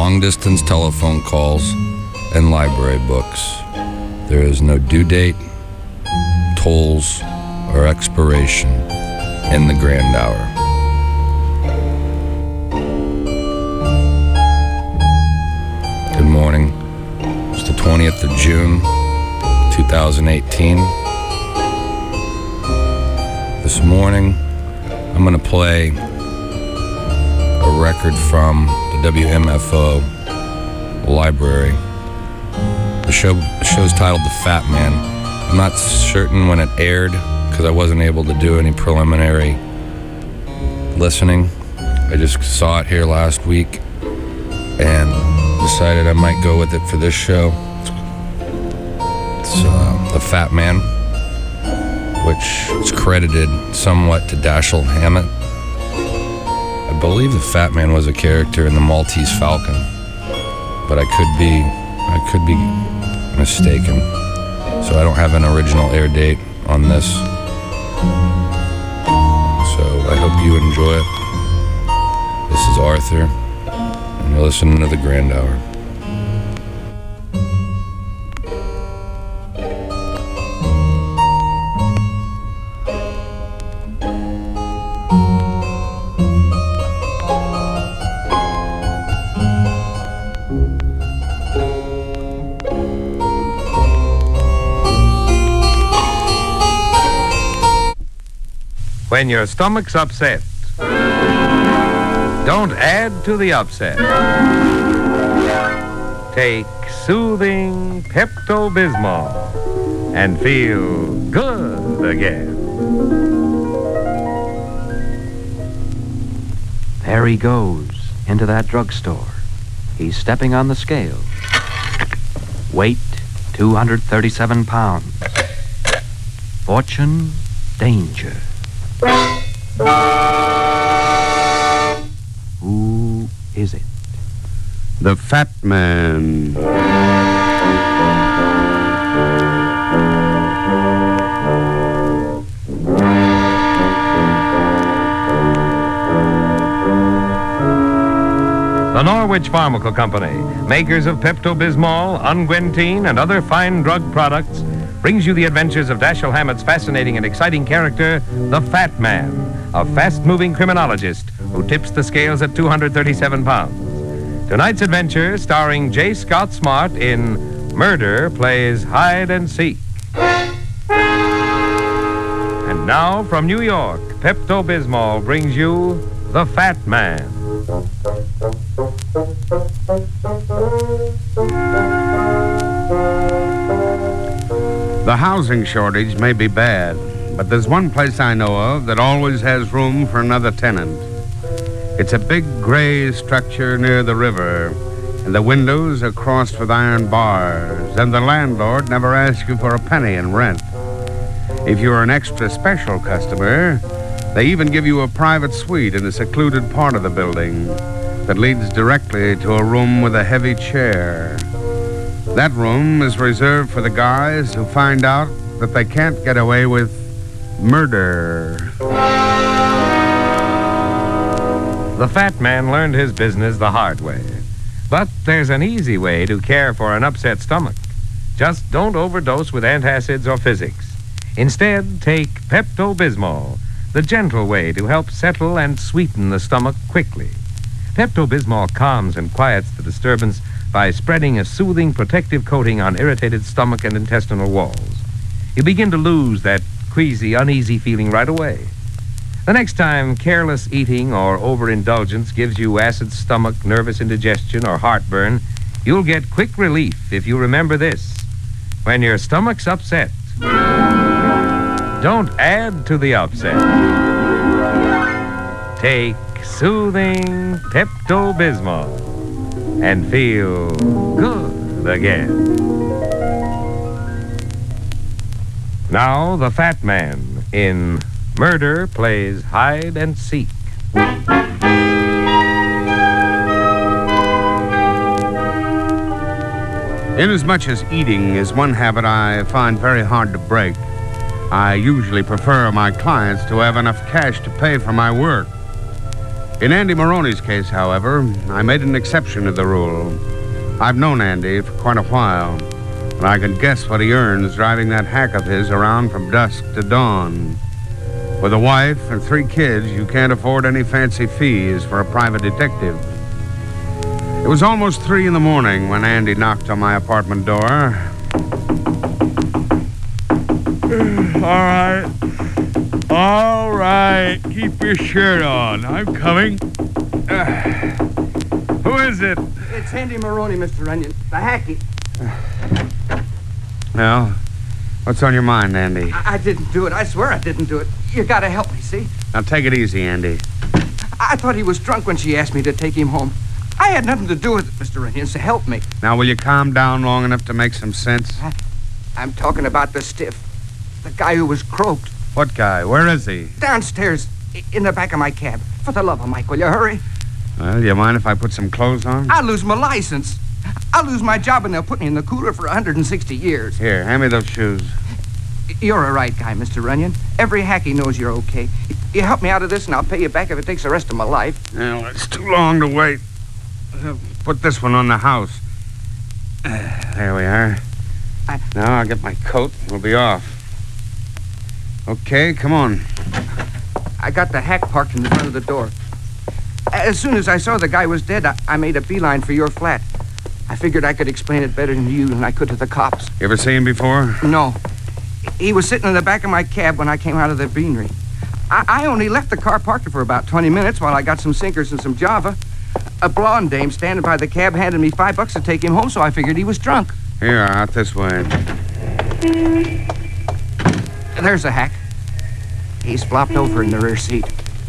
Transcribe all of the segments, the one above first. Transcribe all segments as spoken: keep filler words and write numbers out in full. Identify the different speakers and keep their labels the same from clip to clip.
Speaker 1: long-distance telephone calls, and library books. There is no due date, tolls, or expiration in the grand hour. Good morning. It's the twentieth of June, two thousand eighteen. This morning, I'm going to play a record from the W M F O library. The show the show's titled The Fat Man. I'm not certain when it aired because I wasn't able to do any preliminary listening. I just saw it here last week and decided I might go with it for this show. It's uh, The Fat Man, which is credited somewhat to Dashiell Hammett. I believe the Fat Man was a character in the Maltese Falcon, but I could be, I could be mistaken. So I don't have an original air date on this. So I hope you enjoy it. This is Arthur, and you're listening to The Grand Hour.
Speaker 2: When your stomach's upset, don't add to the upset. Take soothing Pepto-Bismol and feel good again.
Speaker 3: There he goes, into that drugstore. He's stepping on the scale. Weight, two hundred thirty-seven pounds. Fortune, danger. Who is it?
Speaker 4: The Fat Man.
Speaker 2: The Norwich Pharmaceutical Company, makers of Pepto-Bismol, Unguentine, and other fine drug products, brings you the adventures of Dashiell Hammett's fascinating and exciting character, the Fat Man, a fast-moving criminologist who tips the scales at two hundred thirty-seven pounds. Tonight's adventure, starring J. Scott Smart in Murder Plays Hide and Seek. And now, from New York, Pepto-Bismol brings you the Fat Man.
Speaker 4: The housing shortage may be bad, but there's one place I know of that always has room for another tenant. It's a big gray structure near the river, and the windows are crossed with iron bars, and the landlord never asks you for a penny in rent. If you're an extra special customer, they even give you a private suite in a secluded part of the building that leads directly to a room with a heavy chair. That room is reserved for the guys who find out that they can't get away with murder.
Speaker 2: The Fat Man learned his business the hard way. But there's an easy way to care for an upset stomach. Just don't overdose with antacids or physics. Instead, take Pepto-Bismol, the gentle way to help settle and sweeten the stomach quickly. Pepto-Bismol calms and quiets the disturbance by spreading a soothing protective coating on irritated stomach and intestinal walls. You begin to lose that queasy, uneasy feeling right away. The next time careless eating or overindulgence gives you acid stomach, nervous indigestion, or heartburn, you'll get quick relief if you remember this. When your stomach's upset, don't add to the upset. Take soothing Pepto-Bismol and feel good again. Now, the Fat Man in Murder Plays Hide and Seek.
Speaker 4: Inasmuch as eating is one habit I find very hard to break, I usually prefer my clients to have enough cash to pay for my work. In Andy Maroney's case, however, I made an exception to the rule. I've known Andy for quite a while, and I can guess what he earns driving that hack of his around from dusk to dawn. With a wife and three kids, you can't afford any fancy fees for a private detective. It was almost three in the morning when Andy knocked on my apartment door.
Speaker 5: All right. All right. Keep your shirt on. I'm coming. Uh, who is it?
Speaker 6: It's Andy Maroney, Mister Runyon. The hacky.
Speaker 4: Well, what's on your mind, Andy?
Speaker 6: I, I didn't do it. I swear I didn't do it. You gotta help me, see?
Speaker 4: Now, take it easy, Andy.
Speaker 6: I thought he was drunk when she asked me to take him home. I had nothing to do with it, Mister Runyon, so help me.
Speaker 4: Now, will you calm down long enough to make some sense?
Speaker 6: I, I'm talking about the stiff. The guy who was croaked.
Speaker 4: What guy? Where is he?
Speaker 6: Downstairs, i- in the back of my cab. For the love of Mike, will you hurry?
Speaker 4: Well, do you mind if I put some clothes on?
Speaker 6: I'll lose my license. I'll lose my job and they'll put me in the cooler for one hundred sixty years.
Speaker 4: Here, hand me those shoes.
Speaker 6: You're a right guy, Mister Runyon. Every hacky knows you're okay. You help me out of this and I'll pay you back if it takes the rest of my life.
Speaker 4: Well, it's too long to wait. Put this one on the house. There we are.
Speaker 6: I...
Speaker 4: Now I'll get my coat and we'll be off. Okay, come on.
Speaker 6: I got the hack parked in the front of the door. As soon as I saw the guy was dead, I, I made a beeline for your flat. I figured I could explain it better to you than I could to the cops.
Speaker 4: You ever seen him before?
Speaker 6: No. He was sitting in the back of my cab when I came out of the beanery. I, I only left the car parked for about twenty minutes while I got some sinkers and some Java. A blonde dame standing by the cab handed me five bucks to take him home, so I figured he was drunk.
Speaker 4: Here, out this way.
Speaker 6: There's the hack. He's flopped over in the rear seat.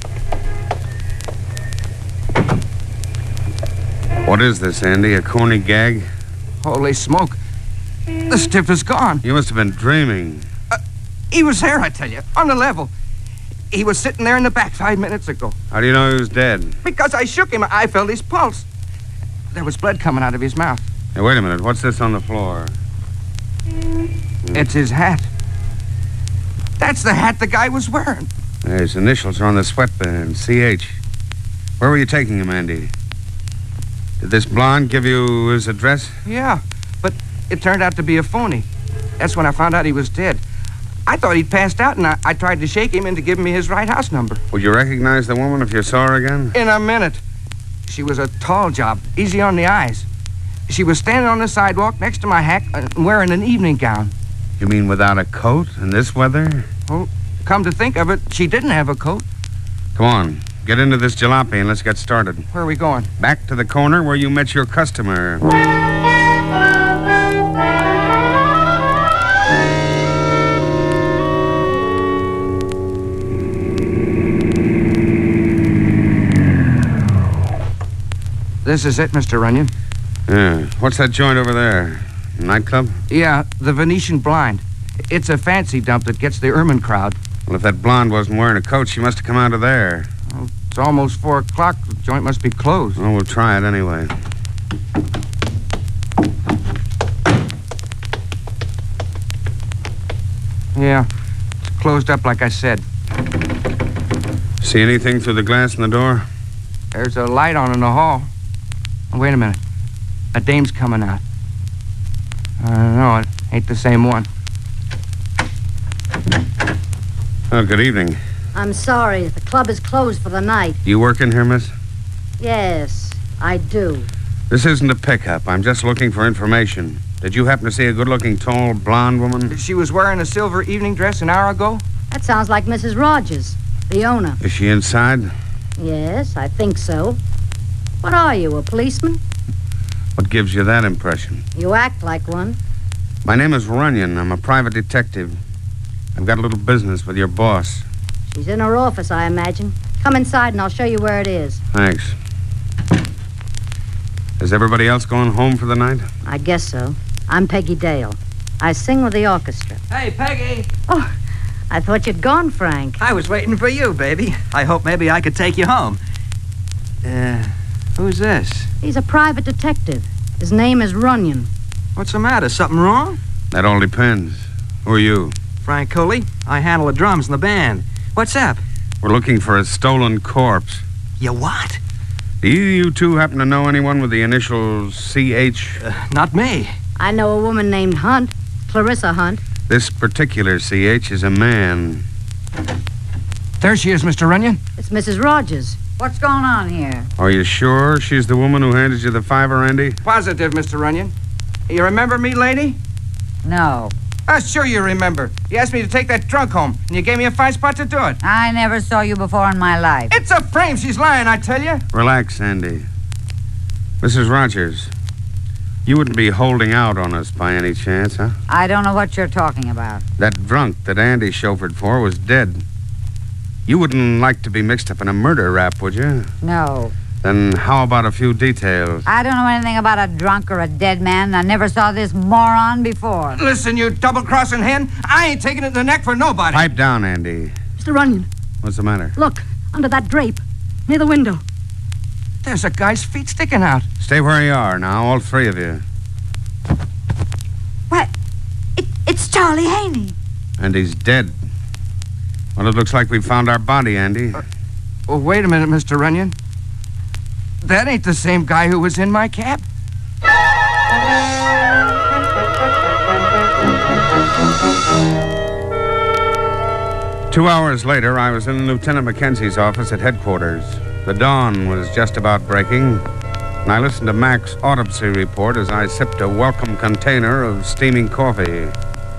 Speaker 4: What is this, Andy? A corny gag?
Speaker 6: Holy smoke. The stiff is gone.
Speaker 4: You must have been dreaming.
Speaker 6: Uh, he was there, I tell you, on the level. He was sitting there in the back five minutes ago.
Speaker 4: How do you know he was dead?
Speaker 6: Because I shook him, I felt his pulse. There was blood coming out of his mouth.
Speaker 4: Hey, wait a minute. What's this on the floor?
Speaker 6: It's his hat. That's the hat the guy was wearing.
Speaker 4: His initials are on the sweatband, C H. Where were you taking him, Andy? Did this blonde give you his address?
Speaker 6: Yeah, but it turned out to be a phony. That's when I found out he was dead. I thought he'd passed out, and I, I tried to shake him into giving me his right house number.
Speaker 4: Would you recognize the woman if you saw her again?
Speaker 6: In a minute. She was a tall job, easy on the eyes. She was standing on the sidewalk next to my hack and wearing an evening gown.
Speaker 4: You mean without a coat in this weather?
Speaker 6: Well, come to think of it, she didn't have a coat.
Speaker 4: Come on, get into this jalopy and let's get started.
Speaker 6: Where are we going?
Speaker 4: Back to the corner where you met your customer.
Speaker 6: This is it, Mister Runyon.
Speaker 4: Yeah. What's that joint over there? A nightclub?
Speaker 6: Yeah, the Venetian Blind. It's a fancy dump that gets the ermine crowd.
Speaker 4: Well, if that blonde wasn't wearing a coat, she must have come out of there.
Speaker 6: Well, it's almost four o'clock. The joint must be closed.
Speaker 4: Well, we'll try it anyway.
Speaker 6: Yeah, it's closed up like I said.
Speaker 4: See anything through the glass in the door?
Speaker 6: There's a light on in the hall. Oh, wait a minute. A dame's coming out. Uh, no, it ain't the same one.
Speaker 4: Oh, good evening.
Speaker 7: I'm sorry. The club is closed for the night.
Speaker 4: You work in here, miss?
Speaker 7: Yes, I do.
Speaker 4: This isn't a pickup. I'm just looking for information. Did you happen to see a good-looking, tall, blonde woman?
Speaker 6: She was wearing a silver evening dress an hour ago?
Speaker 7: That sounds like Missus Rogers, the owner.
Speaker 4: Is she inside?
Speaker 7: Yes, I think so. What are you, a policeman?
Speaker 4: What gives you that impression?
Speaker 7: You act like one.
Speaker 4: My name is Runyon. I'm a private detective. I've got a little business with your boss.
Speaker 7: She's in her office, I imagine. Come inside and I'll show you where it is.
Speaker 4: Thanks. Is everybody else going home for the night?
Speaker 7: I guess so. I'm Peggy Dale. I sing with the orchestra.
Speaker 8: Hey, Peggy.
Speaker 7: Oh, I thought you'd gone, Frank.
Speaker 8: I was waiting for you, baby. I hope maybe I could take you home. Uh, who's this?
Speaker 7: He's a private detective. His name is Runyon.
Speaker 8: What's the matter? Something wrong?
Speaker 4: That all depends. Who are you?
Speaker 8: Frank Coley. I handle the drums in the band. What's up?
Speaker 4: We're looking for a stolen corpse.
Speaker 8: You what?
Speaker 4: Do you, you two happen to know anyone with the initials C H?
Speaker 8: Uh, not me.
Speaker 7: I know a woman named Hunt, Clarissa Hunt.
Speaker 4: This particular C H is a man.
Speaker 6: There she is, Mister Runyon.
Speaker 7: It's Missus Rogers.
Speaker 9: What's going on here?
Speaker 4: Are you sure she's the woman who handed you the fiver, Andy?
Speaker 6: Positive, Mister Runyon. You remember me, lady?
Speaker 9: No.
Speaker 6: Ah, sure you remember. You asked me to take that drunk home, and you gave me a fine spot to do it.
Speaker 9: I never saw you before in my life.
Speaker 6: It's a frame. She's lying, I tell you.
Speaker 4: Relax, Andy. Missus Rogers, you wouldn't be holding out on us by any chance, huh?
Speaker 9: I don't know what you're talking about.
Speaker 4: That drunk that Andy chauffeured for was dead. You wouldn't like to be mixed up in a murder rap, would you?
Speaker 9: No.
Speaker 4: Then how about a few details?
Speaker 9: I don't know anything about a drunk or a dead man. I never saw this moron before.
Speaker 6: Listen, you double-crossing hen. I ain't taking it in the neck for nobody.
Speaker 4: Pipe down, Andy.
Speaker 7: Mister Runyon,
Speaker 4: What's the matter?
Speaker 7: look, under that drape, near the window.
Speaker 6: There's a guy's feet sticking out.
Speaker 4: Stay where you are now, all three of you.
Speaker 9: What? It, it's Charlie Haney.
Speaker 4: And he's dead. Well, it looks like we found our body, Andy.
Speaker 6: Uh, oh, wait a minute, Mister Runyon. That ain't the same guy who was in my cab.
Speaker 4: Two hours later, I was in Lieutenant Mackenzie's office at headquarters. The dawn was just about breaking, and I listened to Mac's autopsy report as I sipped a welcome container of steaming coffee.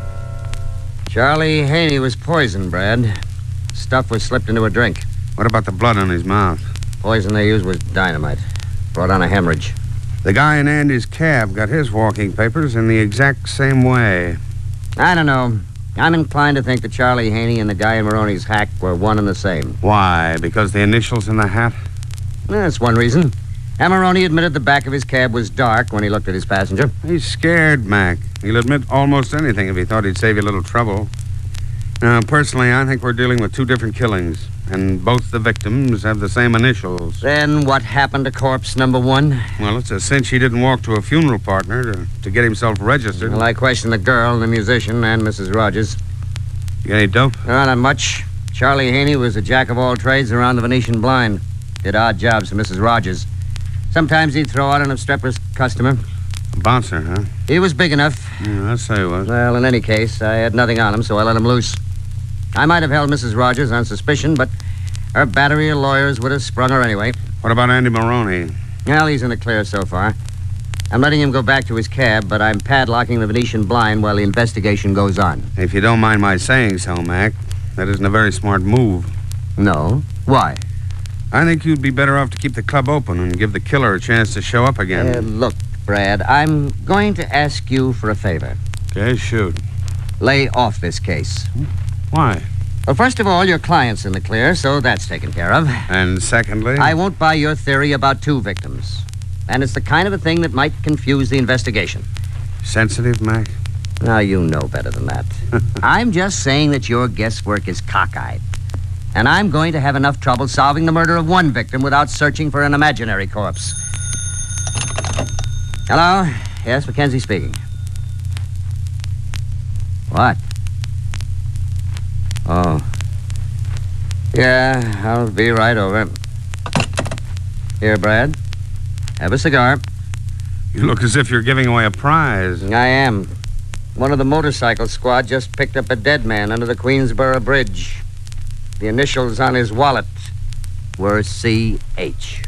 Speaker 10: Charlie Haney was poisoned, Brad. Stuff was slipped into a drink.
Speaker 4: What about the blood on his mouth?
Speaker 10: Poison they used was dynamite. Brought on a hemorrhage.
Speaker 4: The guy in Andy's cab got his walking papers in the exact same way.
Speaker 10: I don't know. I'm inclined to think that Charlie Haney and the guy in Maroney's hack were one and the same.
Speaker 4: Why? Because the initials in the hat?
Speaker 10: That's one reason. And Maroney admitted the back of his cab was dark when he looked at his passenger.
Speaker 4: He's scared, Mac. He'll admit almost anything if he thought he'd save you a little trouble. Now, personally, I think we're dealing with two different killings, and both the victims have the same initials.
Speaker 10: Then what happened to corpse number one?
Speaker 4: Well, it's a cinch he didn't walk to a funeral partner to, to get himself registered.
Speaker 10: Well, I questioned the girl, the musician, and Missus Rogers.
Speaker 4: You got any dope?
Speaker 10: No, not much. Charlie Haney was a jack of all trades around the Venetian blind. Did odd jobs for Missus Rogers. Sometimes he'd throw out an obstreperous customer.
Speaker 4: A bouncer, huh?
Speaker 10: He was big enough.
Speaker 4: Yeah, I'd say he was.
Speaker 10: Well, in any case, I had nothing on him, so I let him loose. I might have held Missus Rogers on suspicion, but her battery of lawyers would have sprung her anyway.
Speaker 4: What about Andy Maroney?
Speaker 10: Well, he's in the clear so far. I'm letting him go back to his cab, but I'm padlocking the Venetian blind while the investigation goes on.
Speaker 4: If you don't mind my saying so, Mac, that isn't a very smart move.
Speaker 10: No? Why?
Speaker 4: I think you'd be better off to keep the club open and give the killer a chance to show up again.
Speaker 10: Uh, look, Brad, I'm going to ask you for a favor.
Speaker 4: Okay, shoot.
Speaker 10: Lay off this case.
Speaker 4: Why?
Speaker 10: Well, first of all, your client's in the clear, so that's taken care of.
Speaker 4: And secondly?
Speaker 10: I won't buy your theory about two victims. And it's the kind of a thing that might confuse the investigation.
Speaker 4: Sensitive, Mac?
Speaker 10: Now, you know better than that. I'm just saying that your guesswork is cockeyed. And I'm going to have enough trouble solving the murder of one victim without searching for an imaginary corpse. Hello? Yes, Mackenzie speaking. What? Oh. Yeah, I'll be right over. Here, Brad. Have a cigar.
Speaker 4: You look as if you're giving away a prize.
Speaker 10: I am. One of the motorcycle squad just picked up a dead man under the Queensboro Bridge. The initials on his wallet were C H.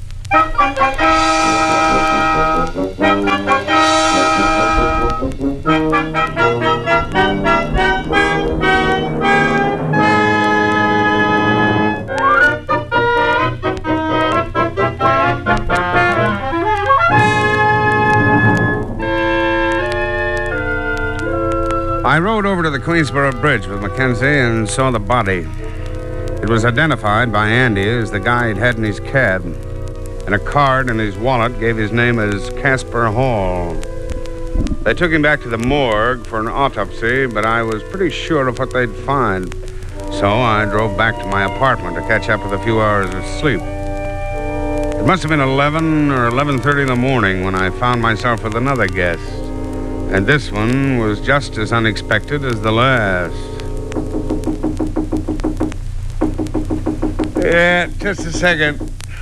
Speaker 4: I rode over to the Queensboro Bridge with Mackenzie and saw the body. It was identified by Andy as the guy he'd had in his cab, and a card in his wallet gave his name as Casper Hall. They took him back to the morgue for an autopsy, but I was pretty sure of what they'd find. So I drove back to my apartment to catch up with a few hours of sleep. It must have been eleven or eleven thirty in the morning when I found myself with another guest. And this one was just as unexpected as the last. Yeah, just a second.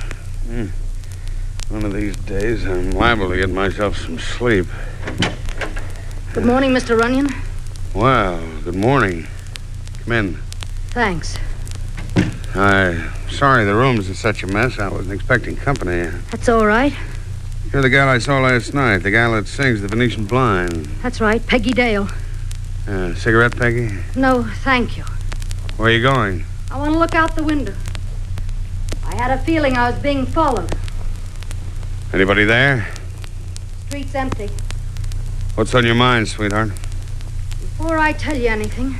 Speaker 4: One of these days, I'm liable to get myself some sleep.
Speaker 7: Good morning, Mister Runyon.
Speaker 4: Well, good morning. Come in.
Speaker 7: Thanks.
Speaker 4: I'm sorry the room's in such a mess. I wasn't expecting company.
Speaker 7: That's all right.
Speaker 4: You're the gal I saw last night, the gal that sings the Venetian Blind.
Speaker 7: That's right, Peggy Dale.
Speaker 4: Uh, cigarette, Peggy?
Speaker 7: No, thank you.
Speaker 4: Where are you going?
Speaker 7: I want to look out the window. I had a feeling I was being followed.
Speaker 4: Anybody there?
Speaker 7: Street's empty.
Speaker 4: What's on your mind, sweetheart?
Speaker 7: Before I tell you anything,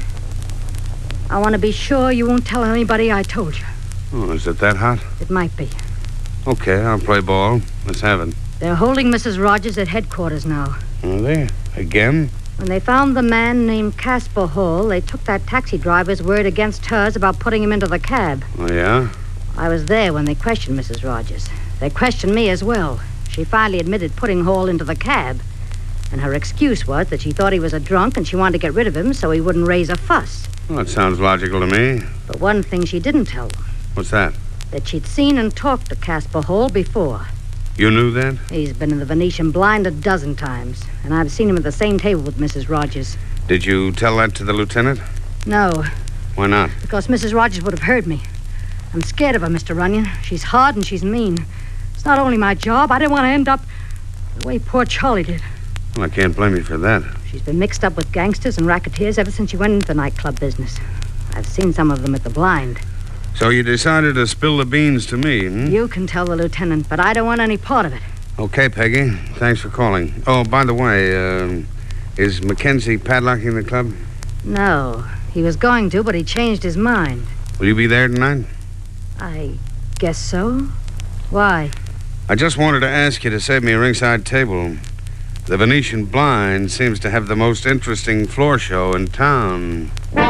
Speaker 7: I want to be sure you won't tell anybody I told you.
Speaker 4: Oh, is it that hot?
Speaker 7: It might be.
Speaker 4: Okay, I'll play ball. Let's have it.
Speaker 7: They're holding Missus Rogers at headquarters now.
Speaker 4: Are they? Again?
Speaker 7: When they found the man named Casper Hall, they took that taxi driver's word against hers about putting him into the cab.
Speaker 4: Oh, yeah?
Speaker 7: I was there when they questioned Missus Rogers. They questioned me as well. She finally admitted putting Hall into the cab. And her excuse was that she thought he was a drunk and she wanted to get rid of him so he wouldn't raise a fuss.
Speaker 4: Well, that sounds logical to me.
Speaker 7: But one thing she didn't tell them.
Speaker 4: What's that?
Speaker 7: That she'd seen and talked to Casper Hall before.
Speaker 4: You knew that?
Speaker 7: He's been in the Venetian Blind a dozen times. And I've seen him at the same table with Missus Rogers.
Speaker 4: Did you tell that to the lieutenant?
Speaker 7: No.
Speaker 4: Why not?
Speaker 7: Because Missus Rogers would have heard me. I'm scared of her, Mister Runyon. She's hard and she's mean. It's not only my job. I didn't want to end up the way poor Charlie did.
Speaker 4: Well, I can't blame you for that.
Speaker 7: She's been mixed up with gangsters and racketeers ever since she went into the nightclub business. I've seen some of them at the Blind.
Speaker 4: So you decided to spill the beans to me, hmm?
Speaker 7: You can tell the lieutenant, but I don't want any part of it.
Speaker 4: Okay, Peggy. Thanks for calling. Oh, by the way, um, is Mackenzie padlocking the club?
Speaker 7: No. He was going to, but he changed his mind.
Speaker 4: Will you be there tonight?
Speaker 7: I guess so. Why?
Speaker 4: I just wanted to ask you to save me a ringside table. The Venetian Blind seems to have the most interesting floor show in town.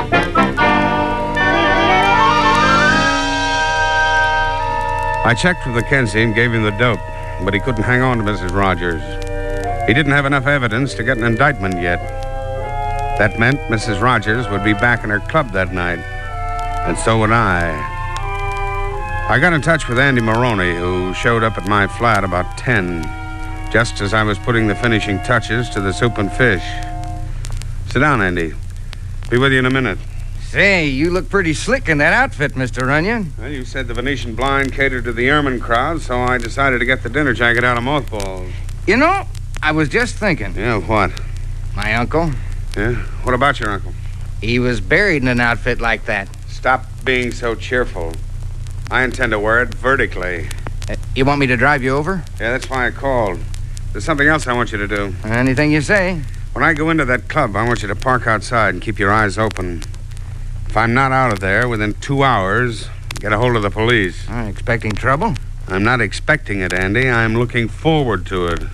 Speaker 4: I checked with Mackenzie and gave him the dope, but he couldn't hang on to Missus Rogers. He didn't have enough evidence to get an indictment yet. That meant Missus Rogers would be back in her club that night, and so would I. I got in touch with Andy Maroney, who showed up at my flat about ten, just as I was putting the finishing touches to the soup and fish. Sit down, Andy. Be with you in a minute.
Speaker 6: Say, you look pretty slick in that outfit, Mister Runyon.
Speaker 4: Well, you said the Venetian Blind catered to the airman crowd, so I decided to get the dinner jacket out of mothballs.
Speaker 6: You know, I was just thinking.
Speaker 4: Yeah, what?
Speaker 6: My uncle.
Speaker 4: Yeah? What about your uncle?
Speaker 6: He was buried in an outfit like that.
Speaker 4: Stop being so cheerful. I intend to wear it vertically.
Speaker 6: Uh, you want me to drive you over?
Speaker 4: Yeah, that's why I called. There's something else I want you to do.
Speaker 6: Anything you say.
Speaker 4: When I go into that club, I want you to park outside and keep your eyes open. If I'm not out of there within two hours, get a hold of the police.
Speaker 6: Uh, expecting trouble?
Speaker 4: I'm not expecting it, Andy. I'm looking forward to it.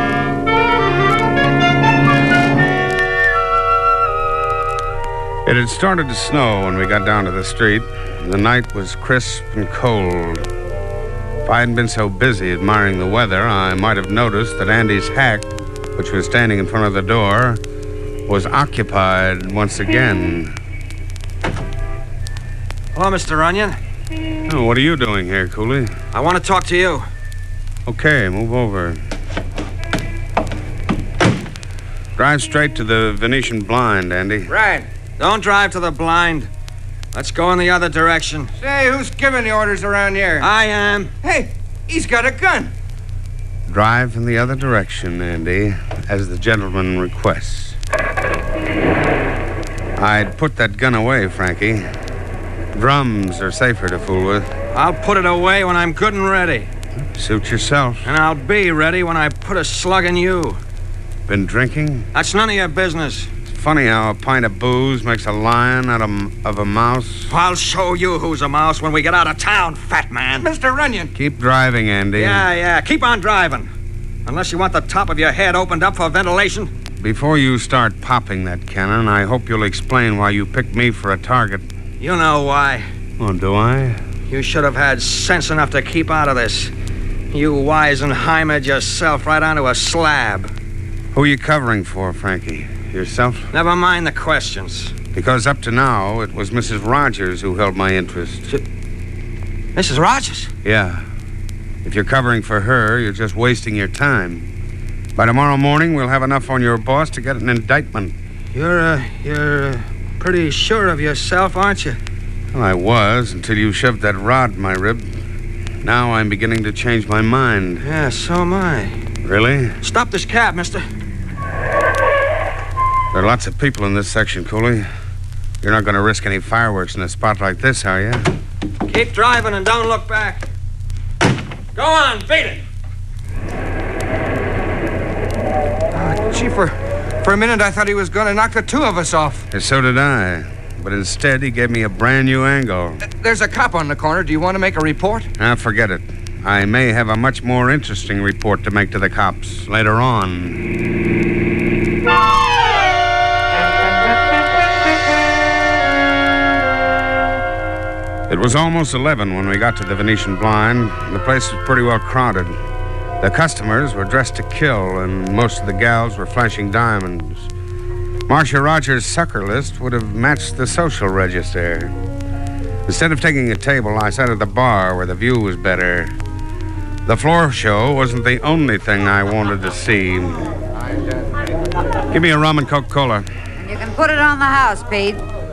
Speaker 4: It had started to snow when we got down to the street. The night was crisp and cold. If I hadn't been so busy admiring the weather, I might have noticed that Andy's hack, which was standing in front of the door, was occupied once again.
Speaker 8: Hello, Mister Runyon.
Speaker 4: Oh, what are you doing here, Cooley?
Speaker 8: I want to talk to you.
Speaker 4: Okay, move over. Drive straight to the Venetian Blind, Andy.
Speaker 6: Right.
Speaker 8: Don't drive to the Blind. Let's go in the other direction.
Speaker 6: Say, who's giving the orders around here?
Speaker 8: I am.
Speaker 6: Hey, he's got a gun.
Speaker 4: Drive in the other direction, Andy, as the gentleman requests. I'd put that gun away, Frankie. Drums are safer to fool with.
Speaker 8: I'll put it away when I'm good and ready.
Speaker 4: Suit yourself.
Speaker 8: And I'll be ready when I put a slug in you.
Speaker 4: Been drinking?
Speaker 8: That's none of your business.
Speaker 4: It's funny how a pint of booze makes a lion out of, of a mouse.
Speaker 8: I'll show you who's a mouse when we get out of town, fat man.
Speaker 6: Mister Runyon.
Speaker 4: Keep driving, Andy.
Speaker 8: Yeah, yeah. Keep on driving. Unless you want the top of your head opened up for ventilation.
Speaker 4: Before you start popping that cannon, I hope you'll explain why you picked me for a target.
Speaker 8: You know why.
Speaker 4: Oh, do I?
Speaker 8: You should have had sense enough to keep out of this. You Weisenheimered yourself right onto a slab.
Speaker 4: Who are you covering for, Frankie? Yourself?
Speaker 8: Never mind the questions.
Speaker 4: Because up to now, it was Missus Rogers who held my interest.
Speaker 8: Missus Rogers?
Speaker 4: Yeah. If you're covering for her, you're just wasting your time. By tomorrow morning, we'll have enough on your boss to get an indictment.
Speaker 8: You're, uh, you're uh, pretty sure of yourself, aren't you?
Speaker 4: Well, I was until you shoved that rod in my rib. Now I'm beginning to change my mind.
Speaker 8: Yeah, so am I.
Speaker 4: Really?
Speaker 8: Stop this cab, mister.
Speaker 4: There are lots of people in this section, Cooley. You're not going to risk any fireworks in a spot like this, are you?
Speaker 8: Keep driving and don't look back. Go on, beat it.
Speaker 6: Uh, gee, for, for a minute I thought he was going to knock the two of us off.
Speaker 4: And so did I. But instead, he gave me a brand new angle.
Speaker 6: Uh, there's a cop on the corner. Do you want to make a report?
Speaker 4: Ah, forget it. I may have a much more interesting report to make to the cops later on. It was almost eleven when we got to the Venetian Blind. The place was pretty well crowded. The customers were dressed to kill, and most of the gals were flashing diamonds. Marcia Rogers' sucker list would have matched the social register. Instead of taking a table, I sat at the bar where the view was better. The floor show wasn't the only thing I wanted to see. Give me a rum and Coca-Cola.
Speaker 9: You can put it on the house, Pete.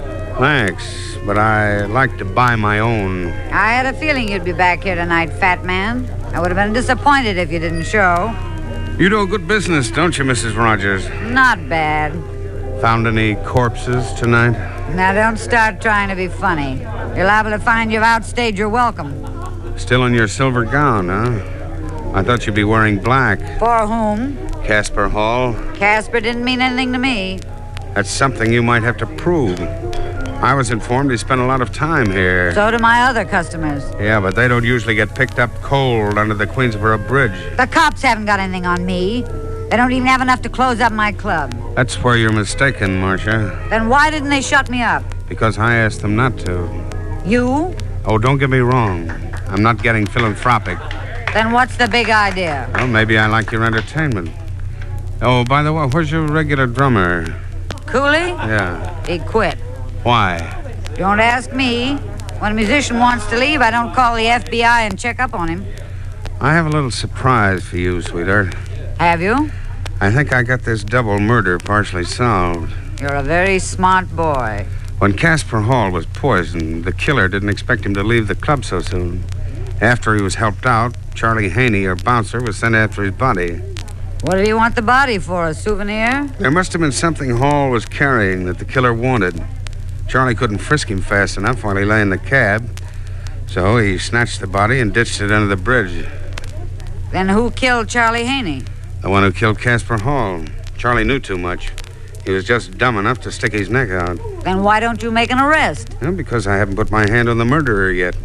Speaker 4: Thanks, but I like to buy my own.
Speaker 9: I had a feeling you'd be back here tonight, fat man. I would have been disappointed if you didn't show.
Speaker 4: You do a good business, don't you, Missus Rogers?
Speaker 9: Not bad.
Speaker 4: Found any corpses tonight?
Speaker 9: Now, don't start trying to be funny. You're liable to find you've outstayed your welcome.
Speaker 4: Still in your silver gown, huh? I thought you'd be wearing black.
Speaker 9: For whom?
Speaker 4: Casper Hall.
Speaker 9: Casper didn't mean anything to me.
Speaker 4: That's something you might have to prove. I was informed he spent a lot of time here.
Speaker 9: So do my other customers.
Speaker 4: Yeah, but they don't usually get picked up cold under the Queensboro Bridge.
Speaker 9: The cops haven't got anything on me. They don't even have enough to close up my club.
Speaker 4: That's where you're mistaken, Marcia.
Speaker 9: Then why didn't they shut me up?
Speaker 4: Because I asked them not to.
Speaker 9: You?
Speaker 4: Oh, don't get me wrong. I'm not getting philanthropic.
Speaker 9: Then what's the big idea?
Speaker 4: Well, maybe I like your entertainment. Oh, by the way, where's your regular drummer?
Speaker 9: Cooley?
Speaker 4: Yeah.
Speaker 9: He quit.
Speaker 4: Why?
Speaker 9: Don't ask me. When a musician wants to leave, I don't call the F B I and check up on him.
Speaker 4: I have a little surprise for you, sweetheart.
Speaker 9: Have you?
Speaker 4: I think I got this double murder partially solved.
Speaker 9: You're a very smart boy.
Speaker 4: When Casper Hall was poisoned, the killer didn't expect him to leave the club so soon. After he was helped out, Charlie Haney, our bouncer, was sent after his body.
Speaker 9: What did he want the body for, a souvenir?
Speaker 4: There must have been something Hall was carrying that the killer wanted. Charlie couldn't frisk him fast enough while he lay in the cab, so he snatched the body and ditched it under the bridge.
Speaker 9: Then who killed Charlie Haney?
Speaker 4: The one who killed Casper Hall. Charlie knew too much. He was just dumb enough to stick his neck out.
Speaker 9: Then why don't you make an arrest?
Speaker 4: Well, because I haven't put my hand on the murderer yet.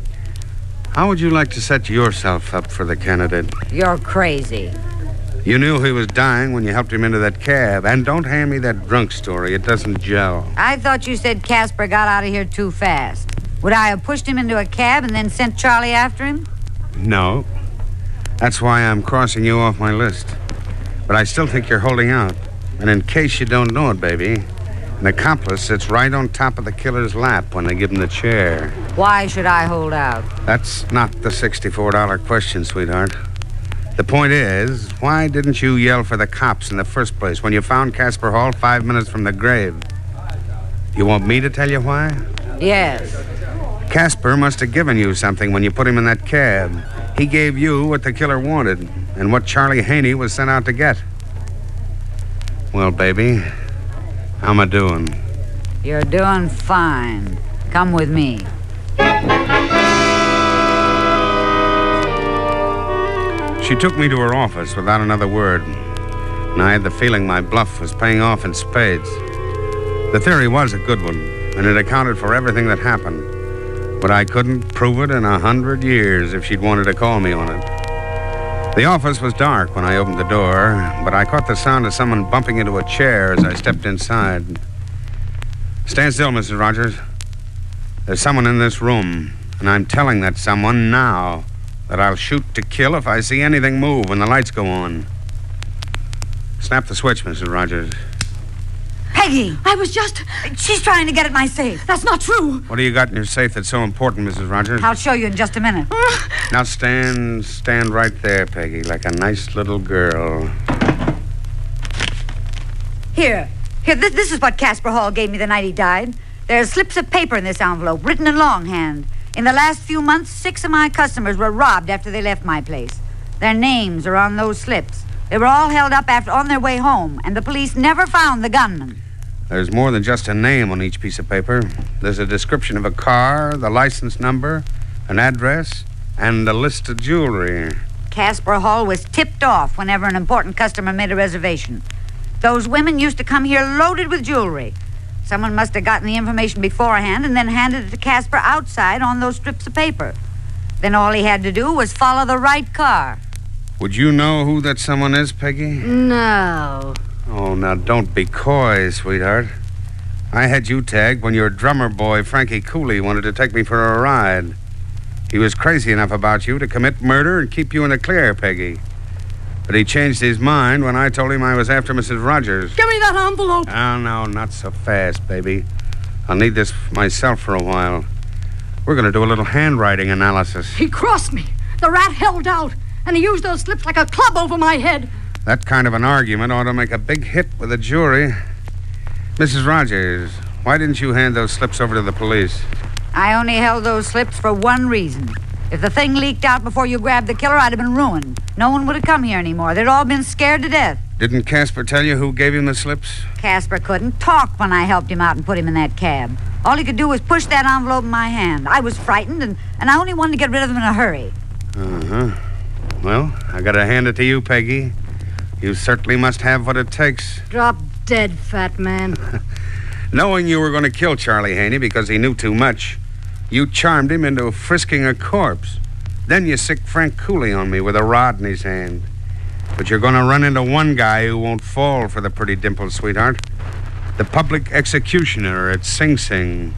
Speaker 4: How would you like to set yourself up for the candidate?
Speaker 9: You're crazy.
Speaker 4: You knew he was dying when you helped him into that cab. And don't hand me that drunk story. It doesn't gel.
Speaker 9: I thought you said Casper got out of here too fast. Would I have pushed him into a cab and then sent Charlie after him?
Speaker 4: No. That's why I'm crossing you off my list. But I still think you're holding out. And in case you don't know it, baby, an accomplice sits right on top of the killer's lap when they give him the chair.
Speaker 9: Why should I hold out?
Speaker 4: That's not the sixty-four dollar question, sweetheart. The point is, why didn't you yell for the cops in the first place when you found Casper Hall five minutes from the grave? You want me to tell you why?
Speaker 9: Yes.
Speaker 4: Casper must have given you something when you put him in that cab. He gave you what the killer wanted and what Charlie Haney was sent out to get. Well, baby, how am I doing?
Speaker 9: You're doing fine. Come with me.
Speaker 4: She took me to her office without another word, and I had the feeling my bluff was paying off in spades. The theory was a good one, and it accounted for everything that happened, but I couldn't prove it in a hundred years if she'd wanted to call me on it. The office was dark when I opened the door, but I caught the sound of someone bumping into a chair as I stepped inside. Stand still, Missus Rogers. There's someone in this room, and I'm telling that someone now that I'll shoot to kill if I see anything move when the lights go on. Snap the switch, Missus Rogers.
Speaker 9: Hey, Peggy!
Speaker 11: I was just...
Speaker 9: She's trying to get at my safe.
Speaker 11: That's not true.
Speaker 4: What do you got in your safe that's so important, Missus Rogers?
Speaker 9: I'll show you in just a minute.
Speaker 4: Now stand, stand right there, Peggy, like a nice little girl.
Speaker 9: Here. Here, this, this is what Casper Hall gave me the night he died. There's slips of paper in this envelope, written in longhand. In the last few months, six of my customers were robbed after they left my place. Their names are on those slips. They were all held up after on their way home, and the police never found the gunman.
Speaker 4: There's more than just a name on each piece of paper. There's a description of a car, the license number, an address, and a list of jewelry.
Speaker 9: Casper Hall was tipped off whenever an important customer made a reservation. Those women used to come here loaded with jewelry. Someone must have gotten the information beforehand and then handed it to Casper outside on those strips of paper. Then all he had to do was follow the right car.
Speaker 4: Would you know who that someone is, Peggy?
Speaker 7: No.
Speaker 4: Oh, now don't be coy, sweetheart. I had you tagged when your drummer boy, Frankie Cooley, wanted to take me for a ride. He was crazy enough about you to commit murder and keep you in the clear, Peggy. But he changed his mind when I told him I was after Missus Rogers.
Speaker 11: Give me that envelope.
Speaker 4: Oh, no, not so fast, baby. I'll need this myself for a while. We're going to do a little handwriting analysis.
Speaker 11: He crossed me. The rat held out, and he used those slips like a club over my head.
Speaker 4: That kind of an argument ought to make a big hit with the jury. Missus Rogers, why didn't you hand those slips over to the police?
Speaker 9: I only held those slips for one reason. If the thing leaked out before you grabbed the killer, I'd have been ruined. No one would have come here anymore. They'd all been scared to death.
Speaker 4: Didn't Casper tell you who gave him the slips?
Speaker 9: Casper couldn't talk when I helped him out and put him in that cab. All he could do was push that envelope in my hand. I was frightened, and, and I only wanted to get rid of them in a hurry.
Speaker 4: Uh-huh. Well, I gotta hand it to you, Peggy. You certainly must have what it takes.
Speaker 7: Drop dead, fat man.
Speaker 4: Knowing you were going to kill Charlie Haney because he knew too much, you charmed him into frisking a corpse. Then you sicked Frank Cooley on me with a rod in his hand. But you're going to run into one guy who won't fall for the pretty dimple, sweetheart. The public executioner at Sing Sing.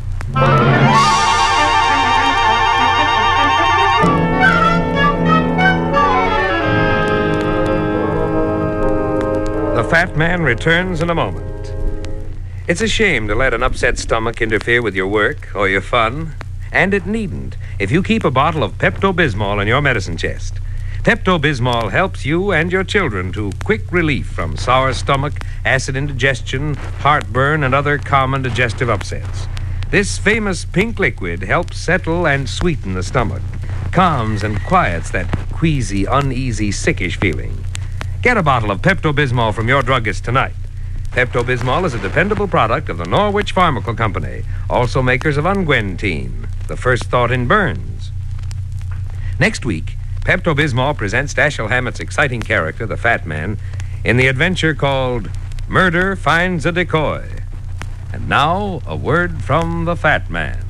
Speaker 2: The fat man returns in a moment. It's a shame to let an upset stomach interfere with your work or your fun. And it needn't if you keep a bottle of Pepto-Bismol in your medicine chest. Pepto-Bismol helps you and your children to quick relief from sour stomach, acid indigestion, heartburn, and other common digestive upsets. This famous pink liquid helps settle and sweeten the stomach, calms and quiets that queasy, uneasy, sickish feeling. Get a bottle of Pepto-Bismol from your druggist tonight. Pepto-Bismol is a dependable product of the Norwich Pharmaceutical Company, also makers of Unguentine, the first thought in burns. Next week, Pepto-Bismol presents Dashiell Hammett's exciting character, the Fat Man, in the adventure called Murder Finds a Decoy. And now, a word from the Fat Man.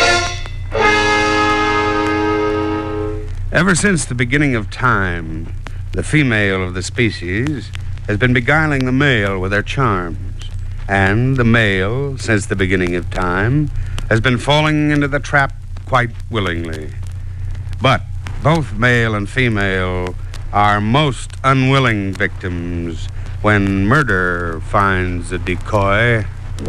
Speaker 4: Ever since the beginning of time, the female of the species has been beguiling the male with her charms. And the male, since the beginning of time, has been falling into the trap quite willingly. But both male and female are most unwilling victims when murder finds a decoy.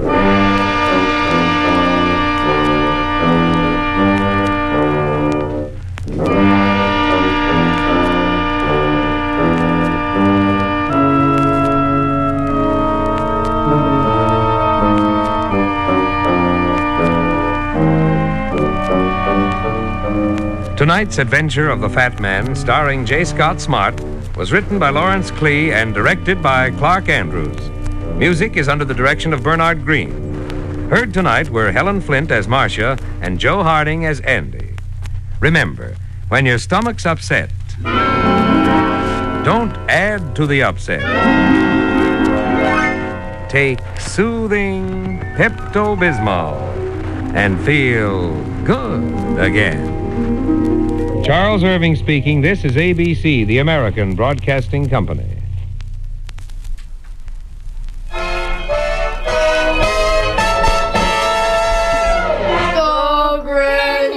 Speaker 2: Tonight's Adventure of the Fat Man, starring J. Scott Smart, was written by Lawrence Klee and directed by Clark Andrews. Music is under the direction of Bernard Green. Heard tonight were Helen Flint as Marcia and Joe Harding as Andy. Remember, when your stomach's upset, don't add to the upset. Take soothing Pepto-Bismol and feel good again. Charles Irving speaking. This is A B C, the American Broadcasting Company.
Speaker 12: The Great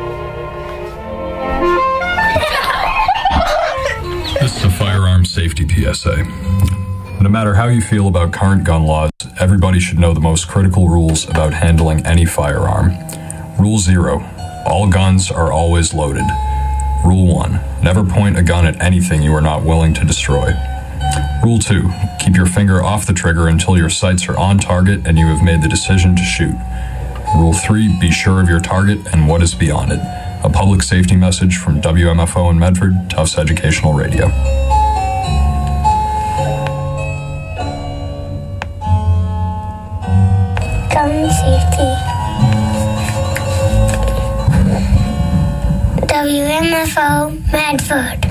Speaker 13: This is a firearm safety piece.
Speaker 12: P S A. No matter how you feel about current gun laws, everybody should know the most critical rules about handling any firearm. Rule zero, all guns are always loaded. Rule one, never point a gun at anything you are not willing to destroy. Rule two, keep your finger off the trigger until your sights are on target and you have made the decision to shoot. Rule three, be sure of your target and what is beyond it. A public safety message from W M F O in Medford, Tufts Educational Radio.
Speaker 13: Gun safety. W M F O Medford.